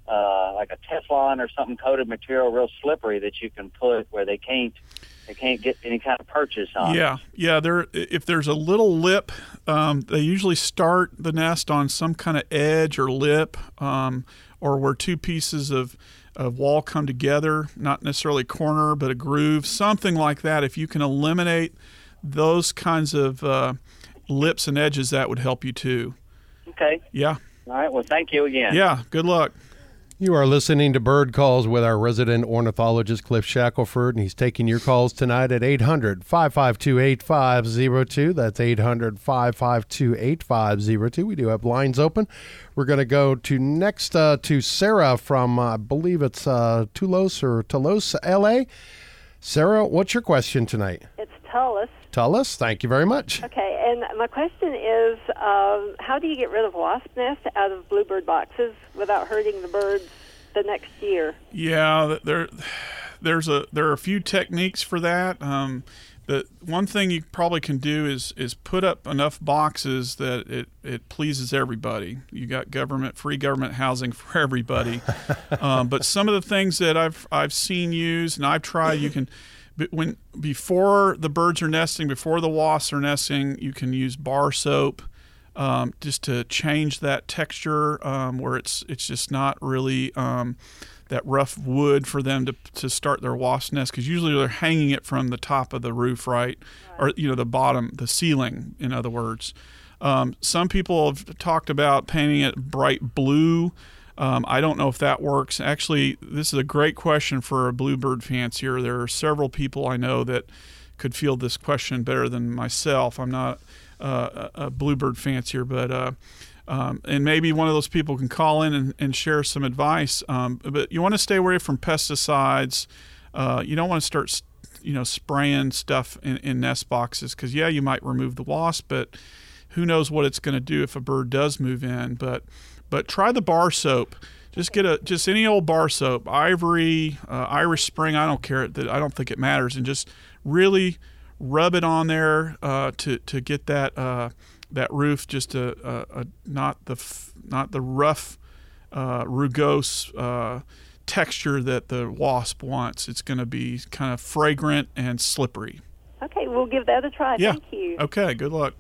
uh, like a Teflon or something coated material, real slippery that you can put where they can't they can't get any kind of purchase on. Yeah, yeah. There, if there's a little lip, um, they usually start the nest on some kind of edge or lip, um, or where two pieces of of wall come together, not necessarily corner, but a groove, something like that. If you can eliminate those kinds of uh, lips and edges, that would help you too. Okay. Yeah. All right. Well, thank you again. Yeah. Good luck. You are listening to Bird Calls with our resident ornithologist, Cliff Shackelford, and he's taking your calls tonight at eight hundred, five five two, eight five zero two. That's eight hundred, five five two, eight five zero two. We do have lines open. We're going to go to next uh, to Sarah from, uh, I believe it's uh, Toulouse or Toulouse, L A. Sarah, what's your question tonight? It's Tullis. Tullis, thank you very much. Okay, and my question is, um, how do you get rid of wasp nests out of bluebird boxes without hurting the birds the next year? Yeah, there, there's a there are a few techniques for that. Um, the one thing you probably can do is is put up enough boxes that it, it pleases everybody. You got government free government housing for everybody. um, but some of the things that I've I've seen used and I've tried, you can. But when before the birds are nesting, before the wasps are nesting, you can use bar soap um, just to change that texture um, where it's it's just not really um, that rough wood for them to to start their wasp nest, because usually they're hanging it from the top of the roof, right, or you know the bottom, the ceiling, in other words. Um, some people have talked about painting it bright blue. Um, I don't know if that works. Actually, this is a great question for a bluebird fancier. There are several people I know that could field this question better than myself. I'm not uh, a bluebird fancier, but uh, um, and maybe one of those people can call in and, and share some advice. Um, but you want to stay away from pesticides. Uh, you don't want to start, you know, spraying stuff in, in nest boxes, because yeah, you might remove the wasp, but who knows what it's going to do if a bird does move in. But But try the bar soap. Just get a just any old bar soap, Ivory, uh, Irish Spring. I don't care. That I don't think it matters, and just really rub it on there uh, to to get that uh, that roof just a, a, a not the f- not the rough uh, rugose uh, texture that the wasp wants. It's going to be kind of fragrant and slippery. Okay, we'll give that a try. Yeah. Thank you. Okay. Good luck.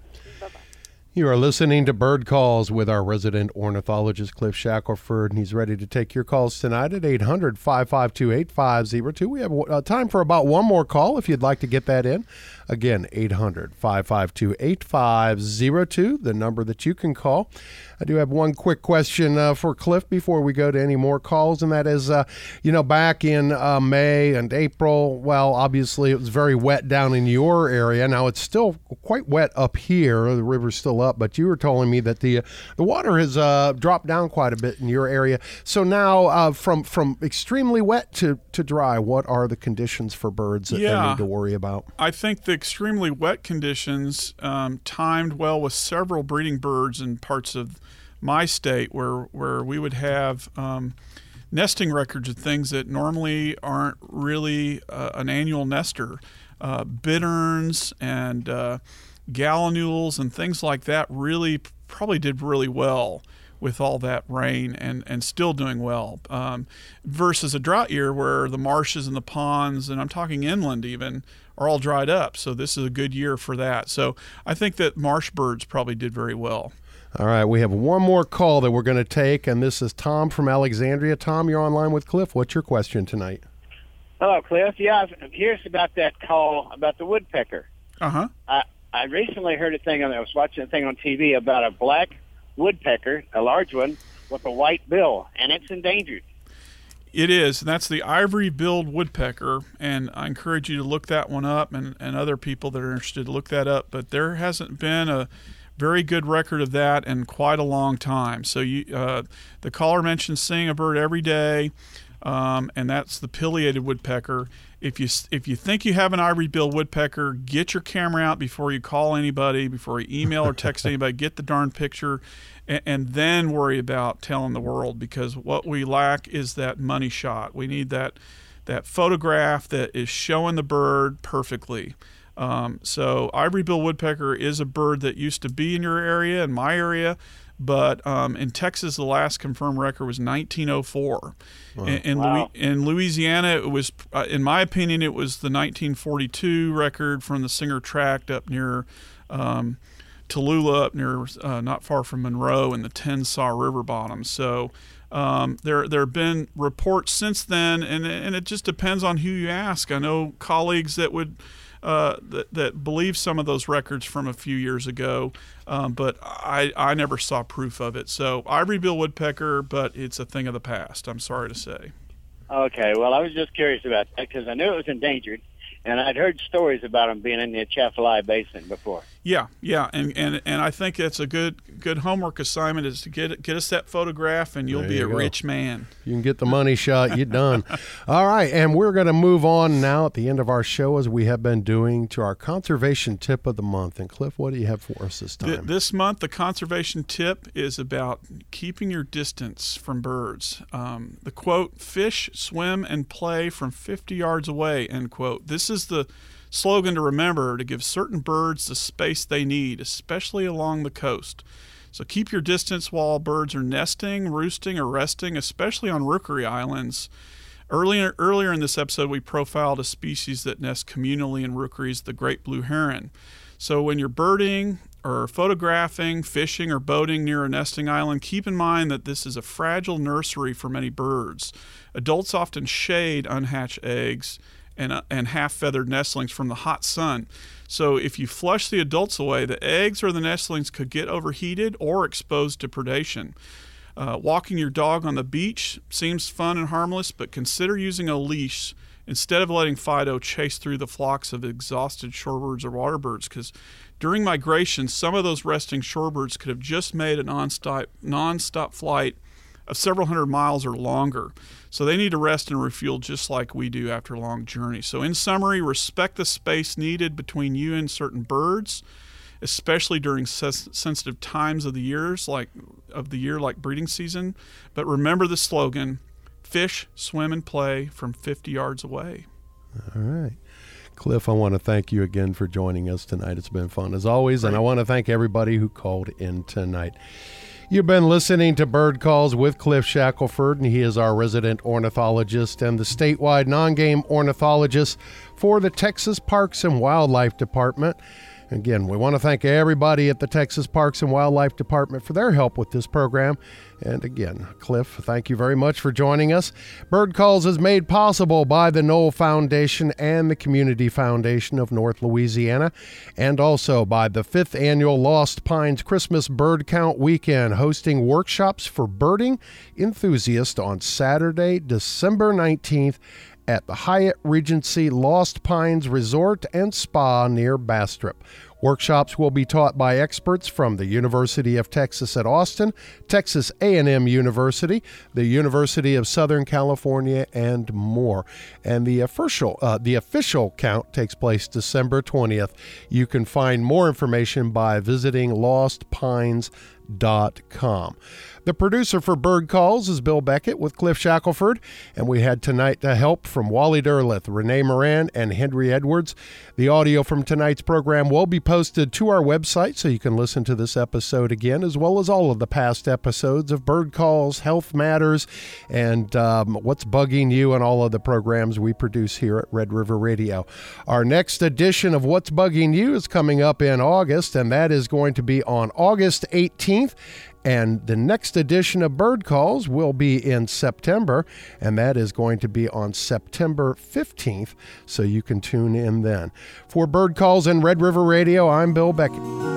You are listening to Bird Calls with our resident ornithologist, Cliff Shackelford, and he's ready to take your calls tonight at eight hundred, five five two, eight five zero two. We have uh, time for about one more call if you'd like to get that in. Again, eight hundred, five five two, eight five zero two, the number that you can call. I do have one quick question uh, for Cliff before we go to any more calls, and that is, uh, you know, back in uh, May and April, well, obviously it was very wet down in your area. Now it's still quite wet up here. The river's still up, but you were telling me that the uh, the water has uh, dropped down quite a bit in your area. So now uh, from from extremely wet to, to dry, what are the conditions for birds that yeah, they need to worry about? I think the extremely wet conditions um, timed well with several breeding birds in parts of my state where where we would have um, nesting records of things that normally aren't really uh, an annual nester. Uh, bitterns and uh, gallinules and things like that really probably did really well with all that rain and, and still doing well, um, versus a drought year where the marshes and the ponds, and I'm talking inland even, are all dried up. So this is a good year for that. So I think that marsh birds probably did very well. All right, we have one more call that we're going to take, and this is Tom from Alexandria. Tom, you're online with Cliff. What's your question tonight? Hello, Cliff. Yeah, I'm curious about that call about the woodpecker. Uh-huh. I, I recently heard a thing, on I was watching a thing on T V about a black woodpecker, a large one, with a white bill, and it's endangered. It is, and that's the ivory-billed woodpecker, and I encourage you to look that one up, and, and other people that are interested to look that up, but there hasn't been a very good record of that in quite a long time. So you, uh, the caller mentioned seeing a bird every day, um, and that's the pileated woodpecker. If you if you think you have an ivory-billed woodpecker, get your camera out before you call anybody, before you email or text anybody. Get the darn picture, and, and then worry about telling the world, because what we lack is that money shot. We need that that photograph that is showing the bird perfectly. Um, so ivory-billed woodpecker is a bird that used to be in your area, in my area, But um, in Texas, the last confirmed record was nineteen oh four. Wow. In, in, Wow. Louis, in Louisiana, it was, uh, in my opinion, it was the nineteen forty-two record from the Singer Tract up near um, Tallulah, up near uh, not far from Monroe in the Tensaw River bottom. So um, there there have been reports since then, and and it just depends on who you ask. I know colleagues that would. Uh, that, that believe some of those records from a few years ago, um, but I, I never saw proof of it. So ivory-bill woodpecker, but it's a thing of the past, I'm sorry to say. Okay, well, I was just curious about that because I knew it was endangered, and I'd heard stories about them being in the Atchafalaya Basin before. Yeah, yeah, and, and, and I think it's a good good homework assignment is to get get us that photograph, and you'll There be you a go. rich man. You can get the money shot. You're done. All right, and we're going to move on now at the end of our show, as we have been doing, to our conservation tip of the month. And Cliff, what do you have for us this time? Th- This month, the conservation tip is about keeping your distance from birds. Um, the quote, fish, swim, and play from fifty yards away, end quote. This is the slogan to remember to give certain birds the space they need, especially along the coast. So keep your distance while birds are nesting, roosting, or resting, especially on rookery islands. Earlier, earlier in this episode, we profiled a species that nests communally in rookeries, the great blue heron. So when you're birding or photographing, fishing, or boating near a nesting island, keep in mind that this is a fragile nursery for many birds. Adults often shade unhatched eggs and, uh, and half-feathered nestlings from the hot sun. So if you flush the adults away, the eggs or the nestlings could get overheated or exposed to predation. Uh, walking your dog on the beach seems fun and harmless, but consider using a leash instead of letting Fido chase through the flocks of exhausted shorebirds or waterbirds, because during migration, some of those resting shorebirds could have just made a non-stop, non-stop flight of several hundred miles or longer. So they need to rest and refuel just like we do after a long journey. So in summary, respect the space needed between you and certain birds, especially during ses- sensitive times of the years like of the year like breeding season. But remember the slogan, fish, swim, and play from fifty yards away. All right. Cliff, I want to thank you again for joining us tonight. It's been fun as always, and I want to thank everybody who called in tonight. You've been listening to Bird Calls with Cliff Shackelford, and he is our resident ornithologist and the statewide non-game ornithologist for the Texas Parks and Wildlife Department. Again, we want to thank everybody at the Texas Parks and Wildlife Department for their help with this program. And again, Cliff, thank you very much for joining us. Bird Calls is made possible by the Knoll Foundation and the Community Foundation of North Louisiana, and also by the fifth Annual Lost Pines Christmas Bird Count Weekend, hosting workshops for birding enthusiasts on Saturday, December nineteenth, at the Hyatt Regency Lost Pines Resort and Spa near Bastrop. Workshops will be taught by experts from the University of Texas at Austin, Texas A and M University, the University of Southern California, and more. And the official, uh, the official count takes place December twentieth. You can find more information by visiting lost pines dot com. The producer for Bird Calls is Bill Beckett with Cliff Shackelford, and we had tonight the help from Wally Derleth, Renee Moran, and Henry Edwards. The audio from tonight's program will be posted to our website, so you can listen to this episode again, as well as all of the past episodes of Bird Calls, Health Matters, and um, What's Bugging You, and all of the programs we produce here at Red River Radio. Our next edition of What's Bugging You is coming up in August, and that is going to be on August eighteenth. And the next edition of Bird Calls will be in September, and that is going to be on September fifteenth, so you can tune in then. For Bird Calls and Red River Radio, I'm Bill Beckett.